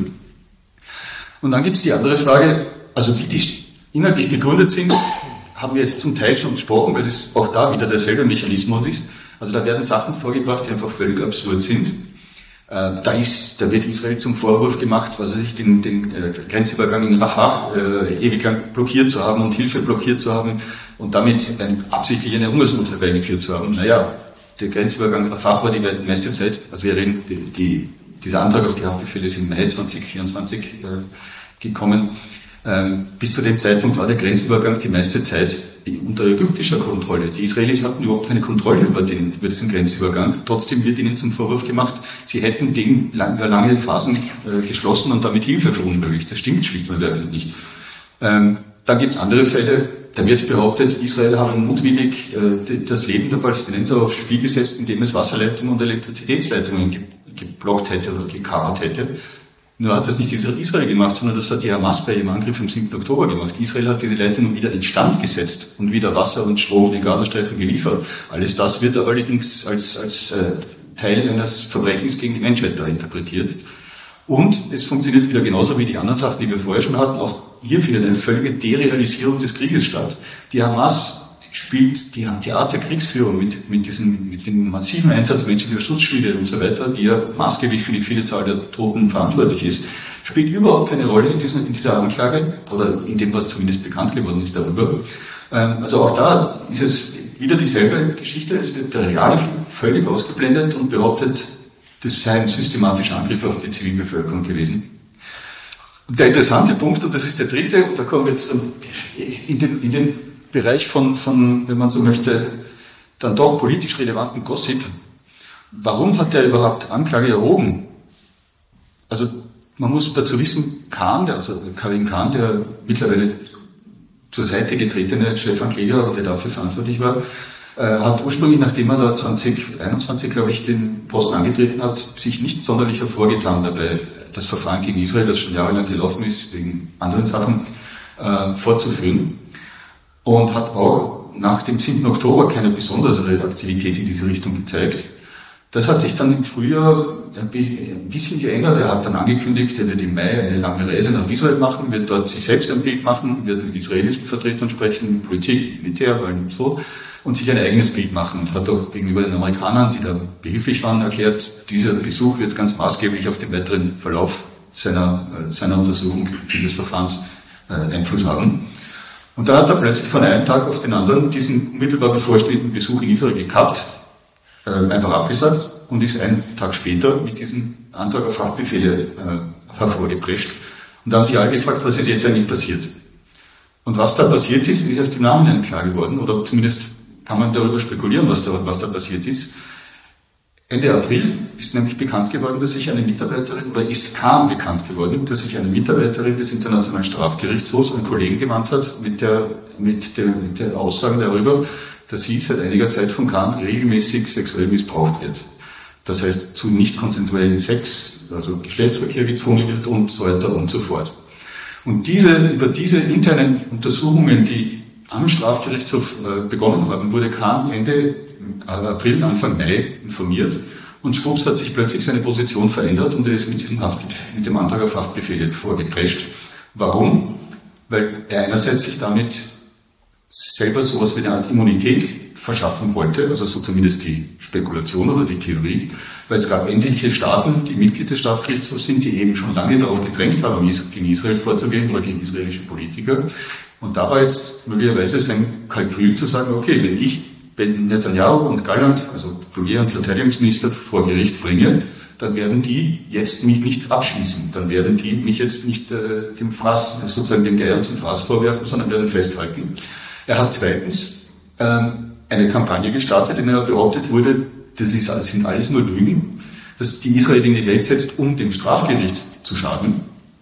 Und dann gibt es die andere Frage, also wie die inhaltlich begründet sind, haben wir jetzt zum Teil schon gesprochen, weil das auch da wieder derselbe Mechanismus ist. Also da werden Sachen vorgebracht, die einfach völlig absurd sind. Da wird Israel zum Vorwurf gemacht, was weiß ich, den Grenzübergang in Rafah ewig lang blockiert zu haben und Hilfe blockiert zu haben und damit absichtlich eine Hungersnot herbeigeführt zu haben. Naja, der Grenzübergang Rafah war die meiste Zeit, also wir reden, dieser Antrag auf die Haftbefehle ist im Mai 2024 gekommen. Bis zu dem Zeitpunkt war der Grenzübergang die meiste Zeit unter ägyptischer Kontrolle. Die Israelis hatten überhaupt keine Kontrolle über diesen Grenzübergang. Trotzdem wird ihnen zum Vorwurf gemacht, sie hätten den über lange Phasen geschlossen und damit Hilfe verunmöglicht. Das stimmt schlicht und ergreifend nicht. Dann gibt es andere Fälle, da wird behauptet, Israel habe mutwillig das Leben der Palästinenser aufs Spiel gesetzt, indem es Wasserleitungen und Elektrizitätsleitungen geblockt hätte oder gekapert hätte. Nur hat das nicht Israel gemacht, sondern das hat die Hamas bei ihrem Angriff am 7. Oktober gemacht. Israel hat diese Leitungen wieder instand gesetzt und wieder Wasser und Strom in den Gazastreifen geliefert. Alles das wird allerdings als Teil eines Verbrechens gegen die Menschheit da interpretiert. Und es funktioniert wieder genauso wie die anderen Sachen, die wir vorher schon hatten. Auch hier findet eine völlige Derealisierung des Krieges statt. Die Hamas spielt die Art der Kriegsführung mit dem massiven Einsatz menschlicher Schutzschilde und so weiter, die ja maßgeblich für die viele Zahl der Toten verantwortlich ist, spielt überhaupt keine Rolle in dieser Anklage oder in dem, was zumindest bekannt geworden ist darüber. Also auch da ist es wieder dieselbe Geschichte. Es wird der Realfall völlig ausgeblendet und behauptet, das sei ein systematischer Angriff auf die Zivilbevölkerung gewesen. Und der interessante Punkt, und das ist der dritte, und da kommen wir jetzt in den Bereich von, wenn man so möchte, dann doch politisch relevanten Gossip. Warum hat er überhaupt Anklage erhoben? Also man muss dazu wissen, Karim Khan, der mittlerweile zur Seite getretene Chefankläger, der dafür verantwortlich war, hat ursprünglich, nachdem er da 2021, glaube ich, den Posten angetreten hat, sich nicht sonderlich hervorgetan dabei, das Verfahren gegen Israel, das schon jahrelang gelaufen ist, wegen anderen Sachen, fortzuführen. Und hat auch nach dem 10. Oktober keine besondere Aktivität in diese Richtung gezeigt. Das hat sich dann im Frühjahr ein bisschen geändert. Er hat dann angekündigt, er wird im Mai eine lange Reise nach Israel machen, wird dort sich selbst ein Bild machen, wird mit israelischen Vertretern sprechen, Politik, Militär, und so, und sich ein eigenes Bild machen. Und hat auch gegenüber den Amerikanern, die da behilflich waren, erklärt, dieser Besuch wird ganz maßgeblich auf den weiteren Verlauf seiner Untersuchung dieses Verfahrens Einfluss haben. Und da hat er plötzlich von einem Tag auf den anderen diesen unmittelbar bevorstehenden Besuch in Israel gekappt, einfach abgesagt und ist einen Tag später mit diesem Antrag auf Haftbefehle hervorgeprescht. Und da haben sich alle gefragt, was ist jetzt eigentlich passiert? Und was da passiert ist erst im Nachhinein klar geworden, oder zumindest kann man darüber spekulieren, was da passiert ist. Ende April ist nämlich bekannt geworden, dass sich eine Mitarbeiterin, oder kam bekannt geworden, dass sich eine Mitarbeiterin des Internationalen Strafgerichtshofs an Kollegen gewandt hat mit der Aussage darüber, dass sie seit einiger Zeit von Khan regelmäßig sexuell missbraucht wird. Das heißt, zu nicht konsensuellen Sex, also Geschlechtsverkehr gezwungen wird und so weiter und so fort. Und über diese internen Untersuchungen, die am Strafgerichtshof begonnen haben, wurde Khan Ende April, Anfang Mai informiert, und schwupps hat sich plötzlich seine Position verändert und er ist mit dem Antrag auf Haftbefehle vorgeprescht. Warum? Weil er einerseits sich damit selber sowas wie eine Art Immunität verschaffen wollte, also so zumindest die Spekulation oder die Theorie, weil es gab endliche Staaten, die Mitglied des Strafgerichtshofs sind, die eben schon lange darauf gedrängt haben, gegen Israel vorzugehen oder gegen israelische Politiker. Und da war jetzt möglicherweise sein Kalkül zu sagen, okay, wenn Netanyahu und Galland, also Premier und Verteidigungsminister, vor Gericht bringen, dann werden die jetzt mich nicht abschießen. Dann werden die mich jetzt nicht dem Geier zum Fraß vorwerfen, sondern werden festhalten. Er hat zweitens eine Kampagne gestartet, in der behauptet wurde, sind alles nur Lügen, dass die Israel in die Welt setzt, um dem Strafgericht zu schaden.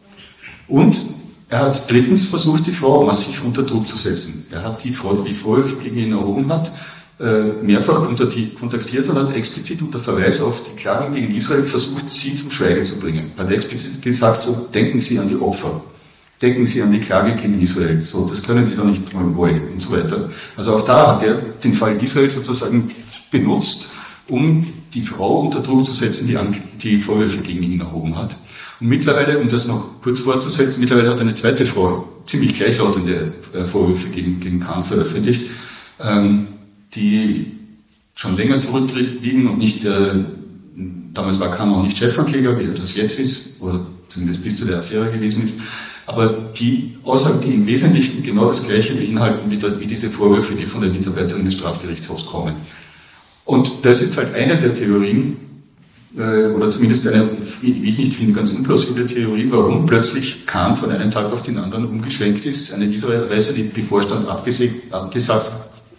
Und er hat drittens versucht, die Frau massiv unter Druck zu setzen. Er hat die Frau, die Vorwürfe gegen ihn erhoben hat, mehrfach kontaktiert und hat explizit unter Verweis auf die Klagen gegen Israel versucht, sie zum Schweigen zu bringen. Er hat explizit gesagt, so, denken Sie an die Opfer. Denken Sie an die Klage gegen Israel. So, das können Sie doch nicht wollen und so weiter. Also auch da hat er den Fall Israel sozusagen benutzt, um die Frau unter Druck zu setzen, die Vorwürfe gegen ihn erhoben hat. Und mittlerweile, um das noch kurz fortzusetzen, mittlerweile hat eine zweite Frau ziemlich gleichlautende Vorwürfe gegen Khan veröffentlicht, die schon länger zurückliegen und nicht, damals war Khan auch nicht Chefankläger, wie er das jetzt ist, oder zumindest bis zu der Affäre gewesen ist, aber die Aussagen, die im Wesentlichen genau das Gleiche beinhalten wie diese Vorwürfe, die von den Mitarbeitern des Strafgerichtshofs kommen. Und das ist halt eine der Theorien, oder zumindest eine, wie ich nicht finde, ganz unplausible Theorie, warum plötzlich Khan von einem Tag auf den anderen umgeschwenkt ist, eine Israel-Reise, die Bevorstand abgesagt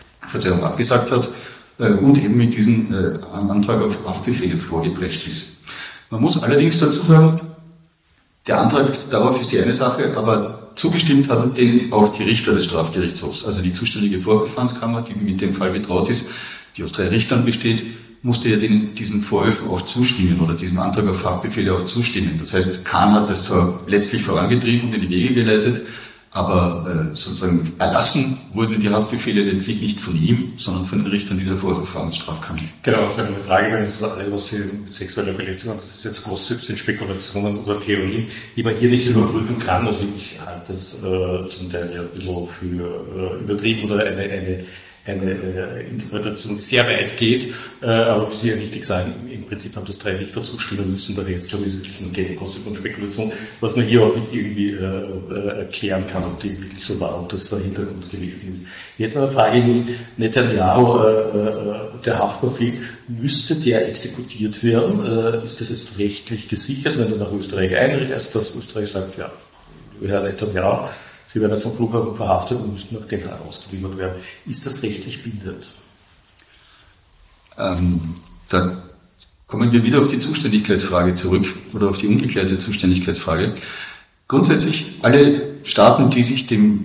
hat, und eben mit diesem Antrag auf Haftbefehle vorgeprescht ist. Man muss allerdings dazu sagen, der Antrag darauf ist die eine Sache, aber zugestimmt haben den auch die Richter des Strafgerichtshofs, also die zuständige Vorverfahrenskammer, die mit dem Fall betraut ist, die aus 3 Richtern besteht, musste ja diesen Vorwürfen auch zustimmen oder diesem Antrag auf Haftbefehle auch zustimmen. Das heißt, Khan hat das zwar letztlich vorangetrieben und in die Wege geleitet, Aber sozusagen erlassen wurden die Haftbefehle letztlich nicht von ihm, sondern von den Richtern dieser Verfahrensstrafkammer. Genau, eine Frage, wenn es alles, was Sie mit sexueller Belästigung, das ist jetzt Gossip, sind Spekulationen oder Theorien, die man hier nicht überprüfen kann. Also ich halte das zum Teil ja ein bisschen für übertrieben oder eine Interpretation, die sehr weit geht, aber wie Sie ja richtig sagen, im Prinzip haben das 3 Richter zustimmen müssen, der Rest schon ist wirklich nur Gossip und Spekulation, was man hier auch nicht irgendwie erklären kann, ob die wirklich so war, ob das der Hintergrund gewesen ist. Ich hätte noch eine Frage, Netanyahu, der Haftbefehl, müsste der exekutiert werden? Ist das jetzt rechtlich gesichert, wenn er nach Österreich einreist, dass Österreich sagt, ja, Herr Netanyahu, Sie werden jetzt am Flughafen verhaftet und müssten nach Den Haag ausgeliefert werden. Ist das rechtlich bindend? Da kommen wir wieder auf die Zuständigkeitsfrage zurück oder auf die ungeklärte Zuständigkeitsfrage. Grundsätzlich alle Staaten, die dem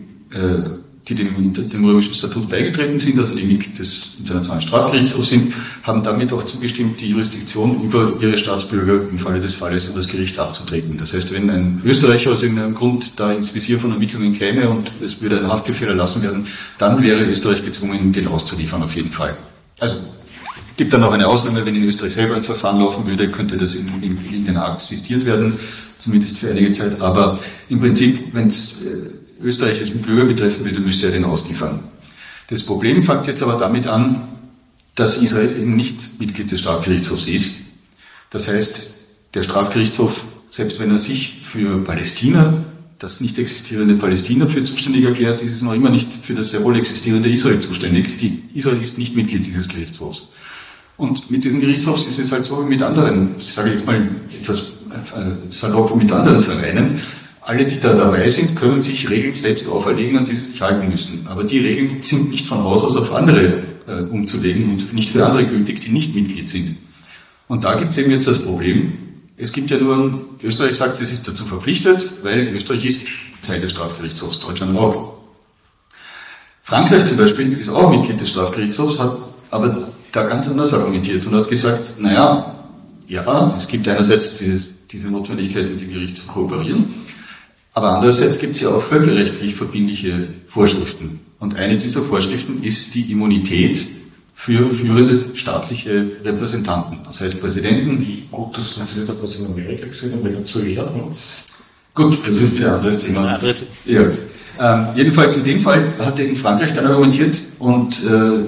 römischen Statut beigetreten sind, also die Mitglied des Internationalen Strafgerichtshofs sind, haben damit auch zugestimmt, die Jurisdiktion über ihre Staatsbürger im Falle des Falles an das Gericht abzutreten. Das heißt, wenn ein Österreicher aus irgendeinem Grund da ins Visier von Ermittlungen käme und es würde ein Haftbefehl erlassen werden, dann wäre Österreich gezwungen, den auszuliefern, auf jeden Fall. Also, gibt dann noch eine Ausnahme, wenn in Österreich selber ein Verfahren laufen würde, könnte das in Den Haag sistiert werden, zumindest für einige Zeit. Aber im Prinzip, wenn es österreichischen Bürger betreffen würde, müsste er den ausliefern. Das Problem fängt jetzt aber damit an, dass Israel eben nicht Mitglied des Strafgerichtshofs ist. Das heißt, der Strafgerichtshof, selbst wenn er sich für Palästina, das nicht existierende Palästina, für zuständig erklärt, ist es noch immer nicht für das sehr wohl existierende Israel zuständig. Israel ist nicht Mitglied dieses Gerichtshofs. Und mit diesem Gerichtshof ist es halt so wie mit anderen, sage ich jetzt mal etwas salopp, mit anderen Vereinen. Alle, die da dabei sind, können sich Regeln selbst auferlegen, an die sie sich halten müssen. Aber die Regeln sind nicht von Haus aus auf andere umzulegen und nicht für andere gültig, die nicht Mitglied sind. Und da gibt es eben jetzt das Problem. Es gibt ja nur, Österreich sagt, es ist dazu verpflichtet, weil Österreich ist Teil des Strafgerichtshofs, Deutschland auch. Frankreich zum Beispiel ist auch Mitglied des Strafgerichtshofs, hat aber da ganz anders argumentiert und hat gesagt, naja, ja, es gibt einerseits diese Notwendigkeit, mit dem Gericht zu kooperieren, aber andererseits gibt es ja auch völkerrechtlich verbindliche Vorschriften. Und eine dieser Vorschriften ist die Immunität für führende staatliche Repräsentanten. Das heißt Präsidenten. Wie gut, das haben Sie nicht was in Amerika gesehen und Venezuela. Gut, das ist wieder ein anderes Thema. Ja. Jedenfalls in dem Fall hat er in Frankreich dann argumentiert und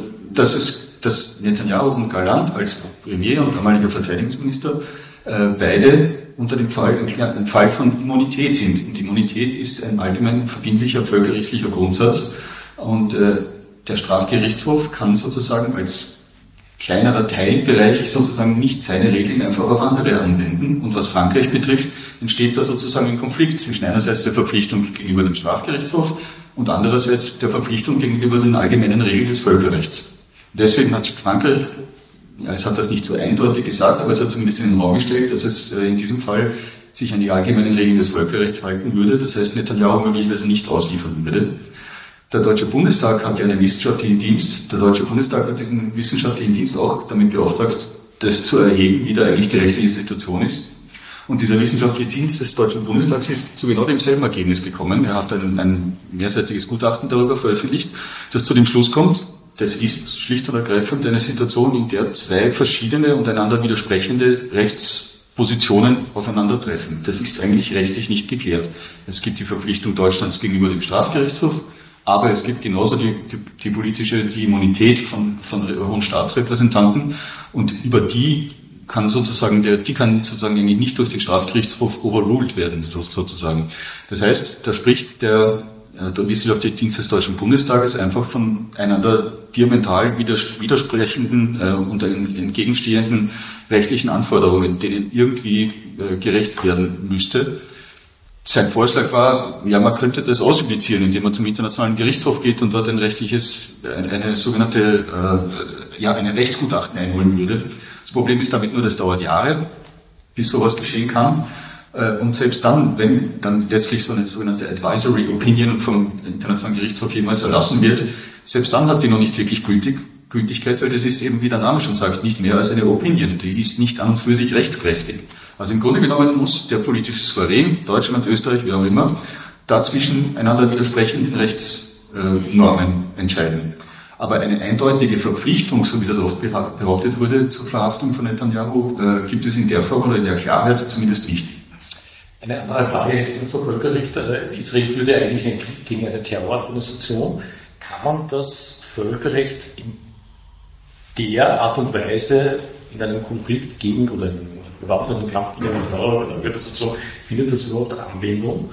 dass Netanyahu und Galland als Premier und damaliger Verteidigungsminister beide unter dem Fall von Immunität sind. Und Immunität ist ein allgemein verbindlicher völkerrechtlicher Grundsatz. Und der Strafgerichtshof kann sozusagen als kleinerer Teilbereich sozusagen nicht seine Regeln einfach auf andere anwenden. Und was Frankreich betrifft, entsteht da sozusagen ein Konflikt zwischen einerseits der Verpflichtung gegenüber dem Strafgerichtshof und andererseits der Verpflichtung gegenüber den allgemeinen Regeln des Völkerrechts. Deswegen hat Frankreich, es hat das nicht so eindeutig gesagt, aber es hat zumindest in den Raum gestellt, dass es in diesem Fall sich an die allgemeinen Regeln des Völkerrechts halten würde, das heißt Netanyahu möglicherweise nicht ausliefern würde. Der Deutsche Bundestag hat ja einen wissenschaftlichen Dienst. Der Deutsche Bundestag hat diesen wissenschaftlichen Dienst auch damit beauftragt, das zu erheben, wie da eigentlich die rechtliche Situation ist. Und dieser wissenschaftliche Dienst des Deutschen Bundestags ist zu genau demselben Ergebnis gekommen. Er hat ein mehrseitiges Gutachten darüber veröffentlicht, das zu dem Schluss kommt, das ist schlicht und ergreifend eine Situation, in der zwei verschiedene und einander widersprechende Rechtspositionen aufeinandertreffen. Das ist eigentlich rechtlich nicht geklärt. Es gibt die Verpflichtung Deutschlands gegenüber dem Strafgerichtshof, aber es gibt genauso die Immunität von hohen Staatsrepräsentanten und über die kann sozusagen eigentlich nicht durch den Strafgerichtshof overruled werden, sozusagen. Das heißt, da spricht der wissenschaftliche Dienst des Deutschen Bundestages einfach von einander diametral widersprechenden und entgegenstehenden rechtlichen Anforderungen, denen irgendwie gerecht werden müsste. Sein Vorschlag war, ja, man könnte das ausjudizieren, indem man zum Internationalen Gerichtshof geht und dort ein Rechtsgutachten einholen würde. Das Problem ist damit nur, das dauert Jahre, bis sowas geschehen kann. Und selbst dann, wenn dann letztlich so eine sogenannte Advisory Opinion vom Internationalen Gerichtshof jemals erlassen wird, selbst dann hat die noch nicht wirklich Gültigkeit, weil das ist eben, wie der Name schon sagt, nicht mehr als eine Opinion. Die ist nicht an und für sich rechtskräftig. Also im Grunde genommen muss der politische Souverän, Deutschland, Österreich, wie auch immer, dazwischen einander widersprechenden Rechtsnormen entscheiden. Aber eine eindeutige Verpflichtung, so wie das oft behauptet wurde, zur Verhaftung von Netanyahu, gibt es in der Form oder in der Klarheit zumindest nicht. Eine andere Frage hätte ich zum Völkerrecht. Israel führt ja eigentlich einen Krieg gegen eine Terrororganisation. Kann man das Völkerrecht in der Art und Weise in einem Konflikt gegen oder in einem bewaffneten Kampf gegen eine Terrororganisation, findet das überhaupt Anwendung?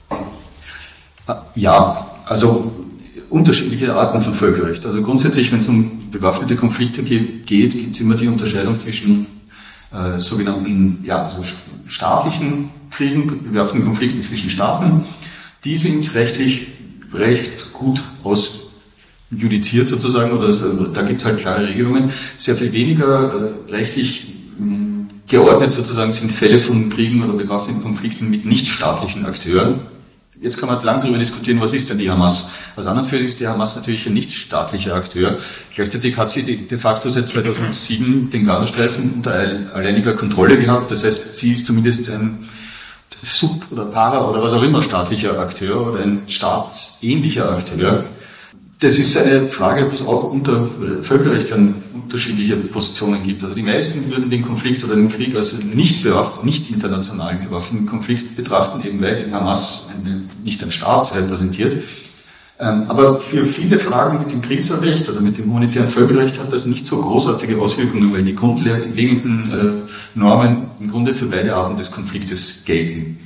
Ja, also unterschiedliche Arten von Völkerrecht. Also grundsätzlich, wenn es um bewaffnete Konflikte geht, gibt es immer die Unterscheidung zwischen sogenannten also staatlichen Kriegen, bewaffneten Konflikten zwischen Staaten. Die sind rechtlich recht gut ausjudiziert sozusagen, oder da gibt es halt klare Regelungen. Sehr viel weniger rechtlich geordnet sozusagen sind Fälle von Kriegen oder bewaffneten Konflikten mit nichtstaatlichen Akteuren. Jetzt kann man lang darüber diskutieren, was ist denn die Hamas? Also an und für sich ist die Hamas natürlich ein nichtstaatlicher Akteur. Gleichzeitig hat sie de facto seit 2007 den Gazastreifen unter alleiniger Kontrolle gehabt. Das heißt, sie ist zumindest ein Sub- oder Para- oder was auch immer staatlicher Akteur oder ein staatsähnlicher Akteur. Das ist eine Frage, wo es auch unter Völkerrecht dann unterschiedliche Positionen gibt. Also die meisten würden den Konflikt oder den Krieg als nicht internationalen bewaffneten Konflikt betrachten, eben weil Hamas nicht ein Staat repräsentiert. Aber für viele Fragen mit dem Kriegsrecht, also mit dem humanitären Völkerrecht, hat das nicht so großartige Auswirkungen, weil die grundlegenden Normen im Grunde für beide Arten des Konfliktes gelten.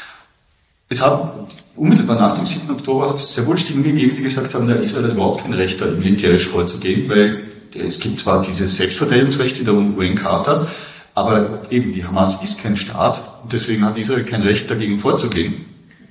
Es hat unmittelbar nach dem 7. Oktober hat es sehr wohl Stimmen gegeben, die gesagt haben, Israel hat überhaupt kein Recht, da militärisch vorzugehen, weil es gibt zwar dieses Selbstverteidigungsrecht in der UN-Charta, aber eben die Hamas ist kein Staat und deswegen hat Israel kein Recht, dagegen vorzugehen.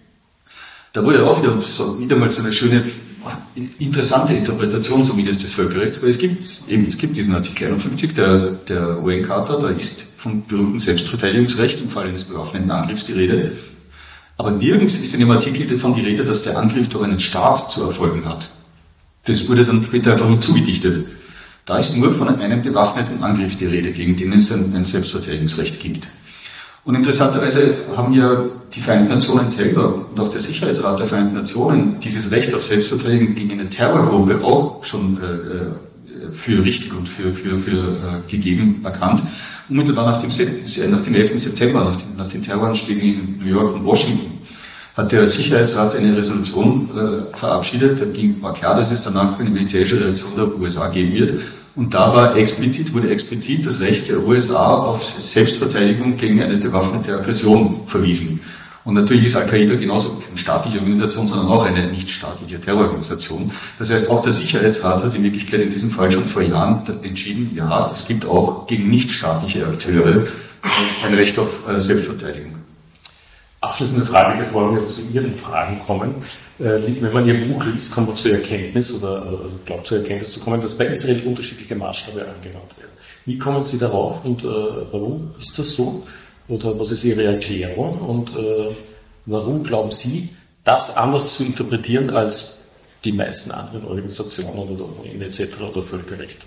Da wurde auch wieder mal so eine schöne, interessante Interpretation zumindest des Völkerrechts, weil es gibt diesen Artikel 51 der UN-Charta, da ist vom berühmten Selbstverteidigungsrecht im Fall eines bewaffneten Angriffs die Rede. Aber nirgends ist in dem Artikel davon die Rede, dass der Angriff durch einen Staat zu erfolgen hat. Das wurde dann später einfach nur zugedichtet. Da ist nur von einem bewaffneten Angriff die Rede, gegen den es ein Selbstverteidigungsrecht gibt. Und interessanterweise haben ja die Vereinten Nationen selber und auch der Sicherheitsrat der Vereinten Nationen dieses Recht auf Selbstverteidigung gegen eine Terrorgruppe auch schon für richtig und für gegeben erkannt. Unmittelbar nach dem 11. September, nach den Terroranschlägen in New York und Washington, hat der Sicherheitsrat eine Resolution verabschiedet. War klar, dass es danach eine militärische Reaktion der USA geben wird. Und da wurde explizit das Recht der USA auf Selbstverteidigung gegen eine bewaffnete Aggression verwiesen. Und natürlich ist Al-Qaida genauso keine staatliche Organisation, sondern auch eine nichtstaatliche Terrororganisation. Das heißt, auch der Sicherheitsrat hat in Wirklichkeit in diesem Fall schon vor Jahren entschieden, ja, es gibt auch gegen nichtstaatliche Akteure ein Recht auf Selbstverteidigung. Abschließende Frage, bevor wir zu Ihren Fragen kommen. Wenn man Ihr Buch liest, kommt man zur Erkenntnis oder glaubt zur Erkenntnis zu kommen, dass bei Israel unterschiedliche Maßstäbe angewandt werden. Wie kommen Sie darauf und warum ist das so? Oder was ist Ihre Erklärung? Und warum glauben Sie, das anders zu interpretieren als die meisten anderen Organisationen oder UN etc. oder Völkerrecht?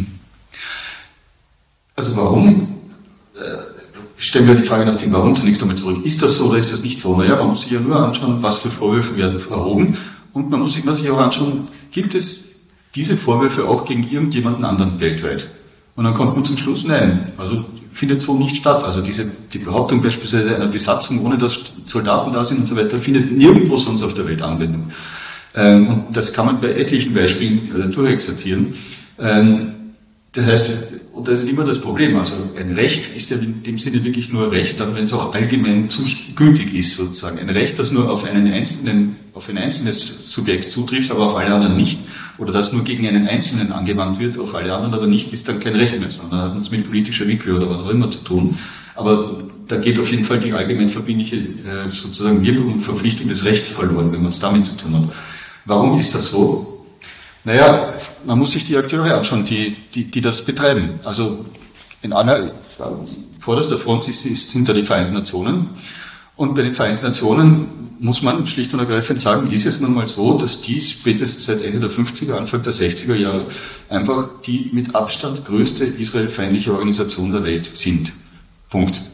Also warum? Stellen wir die Frage nach dem Warum zunächst einmal zurück. Ist das so oder ist das nicht so? Naja, man muss sich ja nur anschauen, was für Vorwürfe werden erhoben. Und man muss sich auch anschauen, gibt es diese Vorwürfe auch gegen irgendjemanden anderen weltweit? Und dann kommt man zum Schluss, nein, also findet so nicht statt. Also die Behauptung beispielsweise einer Besatzung, ohne dass Soldaten da sind und so weiter, findet nirgendwo sonst auf der Welt Anwendung. Und das kann man bei etlichen Beispielen durchexerzieren. Das heißt, und das ist immer das Problem, also ein Recht ist ja in dem Sinne wirklich nur Recht, dann wenn es auch allgemein gültig ist sozusagen. Ein Recht, das nur auf ein einzelnes Subjekt zutrifft, aber auf alle anderen nicht, oder das nur gegen einen Einzelnen angewandt wird, auf alle anderen aber nicht, ist dann kein Recht mehr, sondern hat uns mit politischer Willkür oder was auch immer zu tun. Aber da geht auf jeden Fall die allgemein verbindliche sozusagen Wirkung und Verpflichtung des Rechts verloren, wenn man es damit zu tun hat. Warum ist das so? Naja, man muss sich die Akteure anschauen, die das betreiben. Also in einer vorderster Front sind da die Vereinten Nationen. Und bei den Vereinten Nationen muss man schlicht und ergreifend sagen, ist es nun mal so, dass die spätestens seit Ende der 50er, Anfang der 60er Jahre einfach die mit Abstand größte israelfeindliche Organisation der Welt sind. Punkt.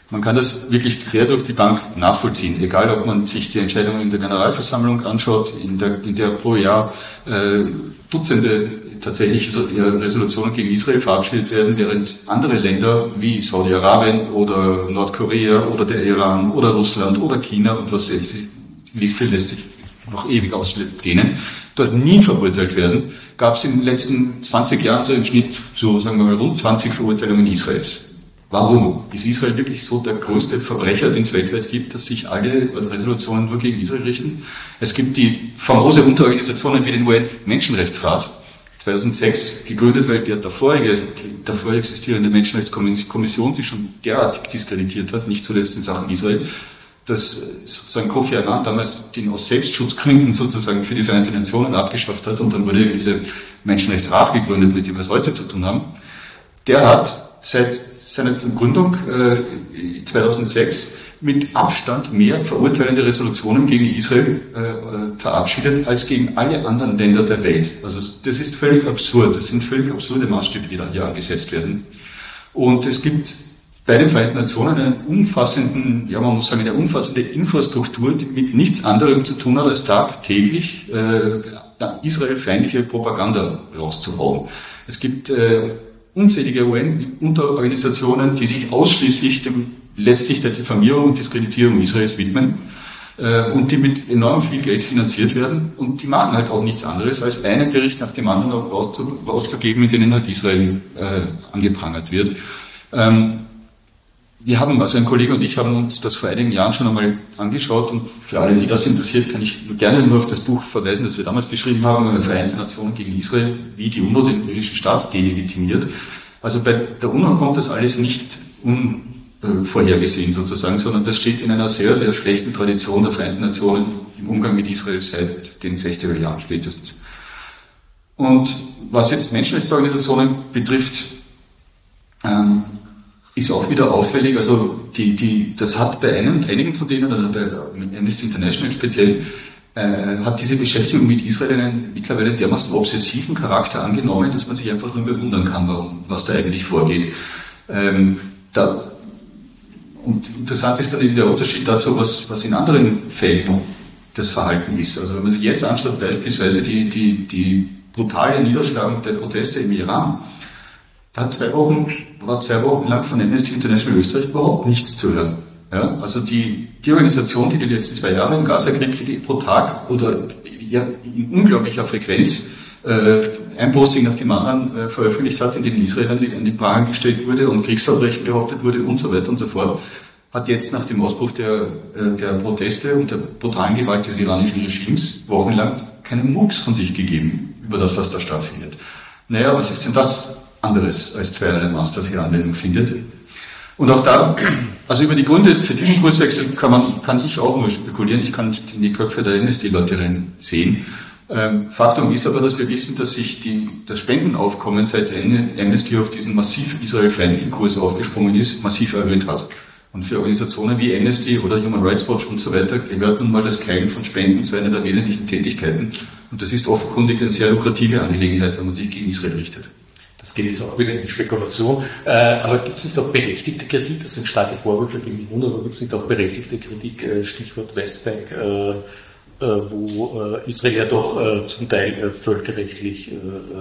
Man kann das wirklich quer durch die Bank nachvollziehen, egal ob man sich die Entscheidungen in der Generalversammlung anschaut, in der pro Jahr Dutzende tatsächlich Resolutionen gegen Israel verabschiedet werden, während andere Länder wie Saudi-Arabien oder Nordkorea oder der Iran oder Russland oder China und was weiß ich, die Liste lässt sich noch ewig ausdehnen, dort nie verurteilt werden, gab es in den letzten 20 Jahren so im Schnitt, so sagen wir mal, rund 20 Verurteilungen Israels. Warum? Ist Israel wirklich so der größte Verbrecher, den es weltweit gibt, dass sich alle Resolutionen nur gegen Israel richten? Es gibt die famose Unterorganisationen wie den UN-Menschenrechtsrat, 2006 gegründet, weil die davor existierende Menschenrechtskommission sich schon derartig diskreditiert hat, nicht zuletzt in Sachen Israel, dass sozusagen Kofi Annan damals den aus Selbstschutzgründen sozusagen für die Vereinten Nationen abgeschafft hat und dann wurde dieser Menschenrechtsrat gegründet, mit dem wir es heute zu tun haben. Der hat seit seiner Gründung 2006 mit Abstand mehr verurteilende Resolutionen gegen Israel verabschiedet als gegen alle anderen Länder der Welt. Also das ist völlig absurd. Das sind völlig absurde Maßstäbe, die da hier angesetzt werden. Und es gibt bei den Vereinten Nationen einen umfassenden, ja man muss sagen, eine umfassende Infrastruktur, die mit nichts anderem zu tun hat, als tagtäglich israelfeindliche Propaganda rauszuhauen. Es gibt unzählige UN-Unterorganisationen, die sich ausschließlich letztlich der Diffamierung und Diskreditierung Israels widmen und die mit enorm viel Geld finanziert werden und die machen halt auch nichts anderes, als einen Bericht nach dem anderen rauszugeben, mit denen halt Israel angeprangert wird. Wir haben, also ein Kollege und ich haben uns das vor einigen Jahren schon einmal angeschaut und für alle, die das interessiert, kann ich gerne nur auf das Buch verweisen, das wir damals geschrieben haben, über Vereinten Nationen gegen Israel, wie die UNO den jüdischen Staat delegitimiert. Also bei der UNO kommt das alles nicht unvorhergesehen sozusagen, sondern das steht in einer sehr, sehr schlechten Tradition der Vereinten Nationen im Umgang mit Israel seit den 60er Jahren spätestens. Und was jetzt Menschenrechtsorganisationen betrifft, ist auch wieder auffällig, also das hat bei einigen von denen, also bei Amnesty International speziell, hat diese Beschäftigung mit Israel einen mittlerweile dermaßen obsessiven Charakter angenommen, dass man sich einfach nur mehr wundern kann, was da eigentlich vorgeht. Und interessant ist dann eben der Unterschied dazu, was in anderen Fällen das Verhalten ist. Also wenn man sich jetzt anschaut, beispielsweise die brutale Niederschlagung der Proteste im Iran, da war 2 Wochen lang von Amnesty International Österreich überhaupt nichts zu hören. Ja, also die Organisation, die letzten 2 Jahre im Gazakrieg pro Tag oder ja, in unglaublicher Frequenz ein Posting nach dem anderen veröffentlicht hat, in dem Israel an die Pranger gestellt wurde und Kriegsverbrechen behauptet wurde und so weiter und so fort, hat jetzt nach dem Ausbruch der Proteste und der brutalen Gewalt des iranischen Regimes wochenlang keinen Mucks von sich gegeben über das, was da stattfindet. Naja, was ist denn das anderes als zweierlei Maß, das hier Anwendung findet? Und auch da, also über die Gründe für diesen Kurswechsel kann ich auch nur spekulieren, ich kann nicht in die Köpfe der Amnesty-Leute sehen. Faktum ist aber, dass wir wissen, dass sich das Spendenaufkommen seit Amnesty auf diesen massiv israelfeindlichen Kurs aufgesprungen ist, massiv erhöht hat. Und für Organisationen wie Amnesty oder Human Rights Watch und so weiter gehört nun mal das Keilen von Spenden zu einer der wesentlichen Tätigkeiten. Und das ist offenkundig eine sehr lukrative Angelegenheit, wenn man sich gegen Israel richtet. Das geht jetzt auch wieder in die Spekulation. Aber gibt es nicht auch berechtigte Kritik? Das sind starke Vorwürfe gegen die UNO, aber gibt es nicht auch berechtigte Kritik? Stichwort Westbank, wo Israel ja doch zum Teil völkerrechtlich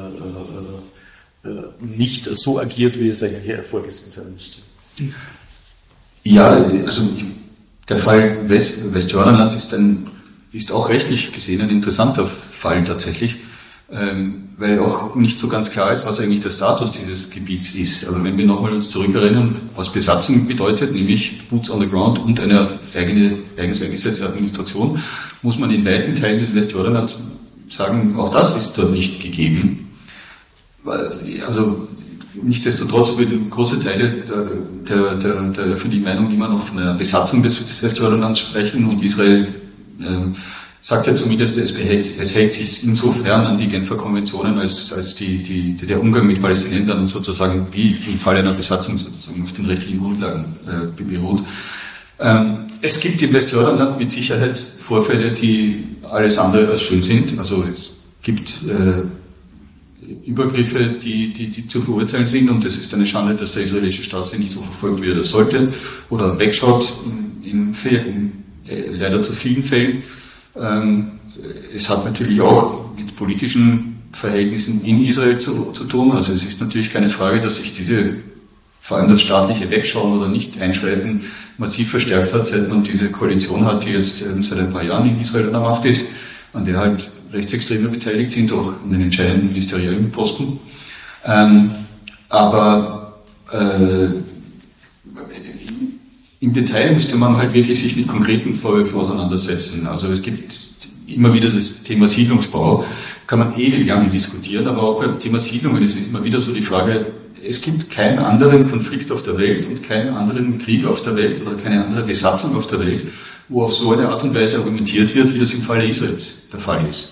nicht so agiert, wie es eigentlich vorgesehen sein müsste. Ja, also der Fall Westjordanland ist auch rechtlich gesehen ein interessanter Fall tatsächlich. Weil auch nicht so ganz klar ist, was eigentlich der Status dieses Gebiets ist. Also wenn wir nochmal uns zurückerinnern, was Besatzung bedeutet, nämlich Boots on the Ground und eine eigens eingesetzte Administration, muss man in weiten Teilen des Westjordanlands sagen, auch das ist dort nicht gegeben. Also nichtsdestotrotz würden große Teile der öffentlichen Meinung immer noch von einer Besatzung des Westjordanlands sprechen und Israel sagt ja zumindest, es hält sich insofern an die Genfer Konventionen, als der Umgang mit Palästinensern sozusagen wie im Fall einer Besatzung sozusagen auf den rechtlichen Grundlagen beruht. Es gibt im Westjordanland mit Sicherheit Vorfälle, die alles andere als schön sind. Also es gibt Übergriffe, die zu verurteilen sind, und es ist eine Schande, dass der israelische Staat sie nicht so verfolgt, wie er das sollte, oder wegschaut in leider zu vielen Fällen. Es hat natürlich auch mit politischen Verhältnissen in Israel zu tun. Also es ist natürlich keine Frage, dass sich vor allem das staatliche Wegschauen oder Nicht-Einschreiten massiv verstärkt hat, seit man diese Koalition hat, die jetzt seit ein paar Jahren in Israel an der Macht ist, an der halt Rechtsextreme beteiligt sind, auch in den entscheidenden ministeriellen Posten. Aber im Detail müsste man halt wirklich sich mit konkreten Vorwürfen auseinandersetzen. Also es gibt immer wieder das Thema Siedlungsbau, kann man ewig lange diskutieren, aber auch beim Thema Siedlungen ist immer wieder so die Frage, es gibt keinen anderen Konflikt auf der Welt und keinen anderen Krieg auf der Welt oder keine andere Besatzung auf der Welt, wo auf so eine Art und Weise argumentiert wird, wie das im Falle Israels der Fall ist.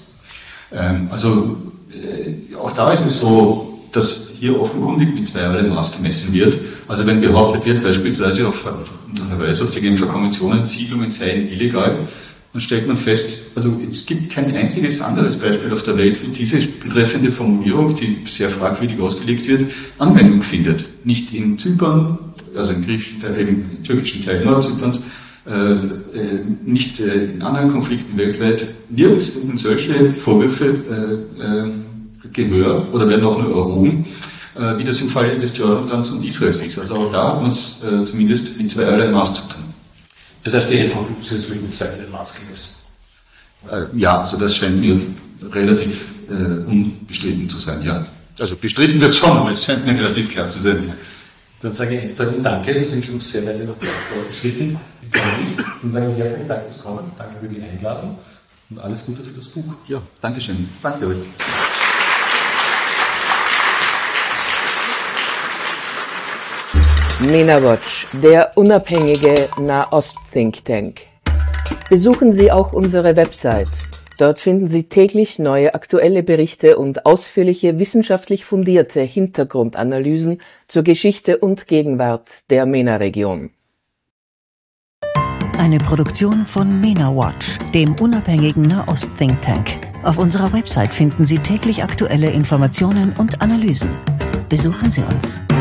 Auch da ist es so, dass hier offenkundig mit zweierlei Maß gemessen wird. Also wenn behauptet wird, beispielsweise unter Verweis auf die Genfer Konventionen, Siedlungen seien illegal, dann stellt man fest, also es gibt kein einziges anderes Beispiel auf der Welt, wo diese betreffende Formulierung, die sehr fragwürdig ausgelegt wird, Anwendung findet. Nicht in Zypern, also im griechischen Teil, im türkischen Teil Nordzyperns, nicht in anderen Konflikten weltweit. Nirgends finden solche Vorwürfe Gehör oder werden auch nur erhoben, wie das im Fall Westjordans und Israels ist. Also auch da hat man es zumindest mit zweierlei Maß zu tun. Das heißt, die Konklusion ist mit zweierlei Maß gemessen. Ja, also das scheint mir relativ unbestritten zu sein, ja. Also bestritten wird schon, aber es scheint mir relativ klar zu sein. Dann sage ich jetzt danke, wir sind schon sehr weit fortgeschritten. Dann sage ich herzlichen Dank fürs Kommen, danke für die Einladung und alles Gute für das Buch. Ja, Dankeschön. Danke euch. MENA-Watch, der unabhängige Nahost-Think Tank. Besuchen Sie auch unsere Website. Dort finden Sie täglich neue aktuelle Berichte und ausführliche wissenschaftlich fundierte Hintergrundanalysen zur Geschichte und Gegenwart der MENA-Region. Eine Produktion von MENA-Watch, dem unabhängigen Nahost-Think Tank. Auf unserer Website finden Sie täglich aktuelle Informationen und Analysen. Besuchen Sie uns.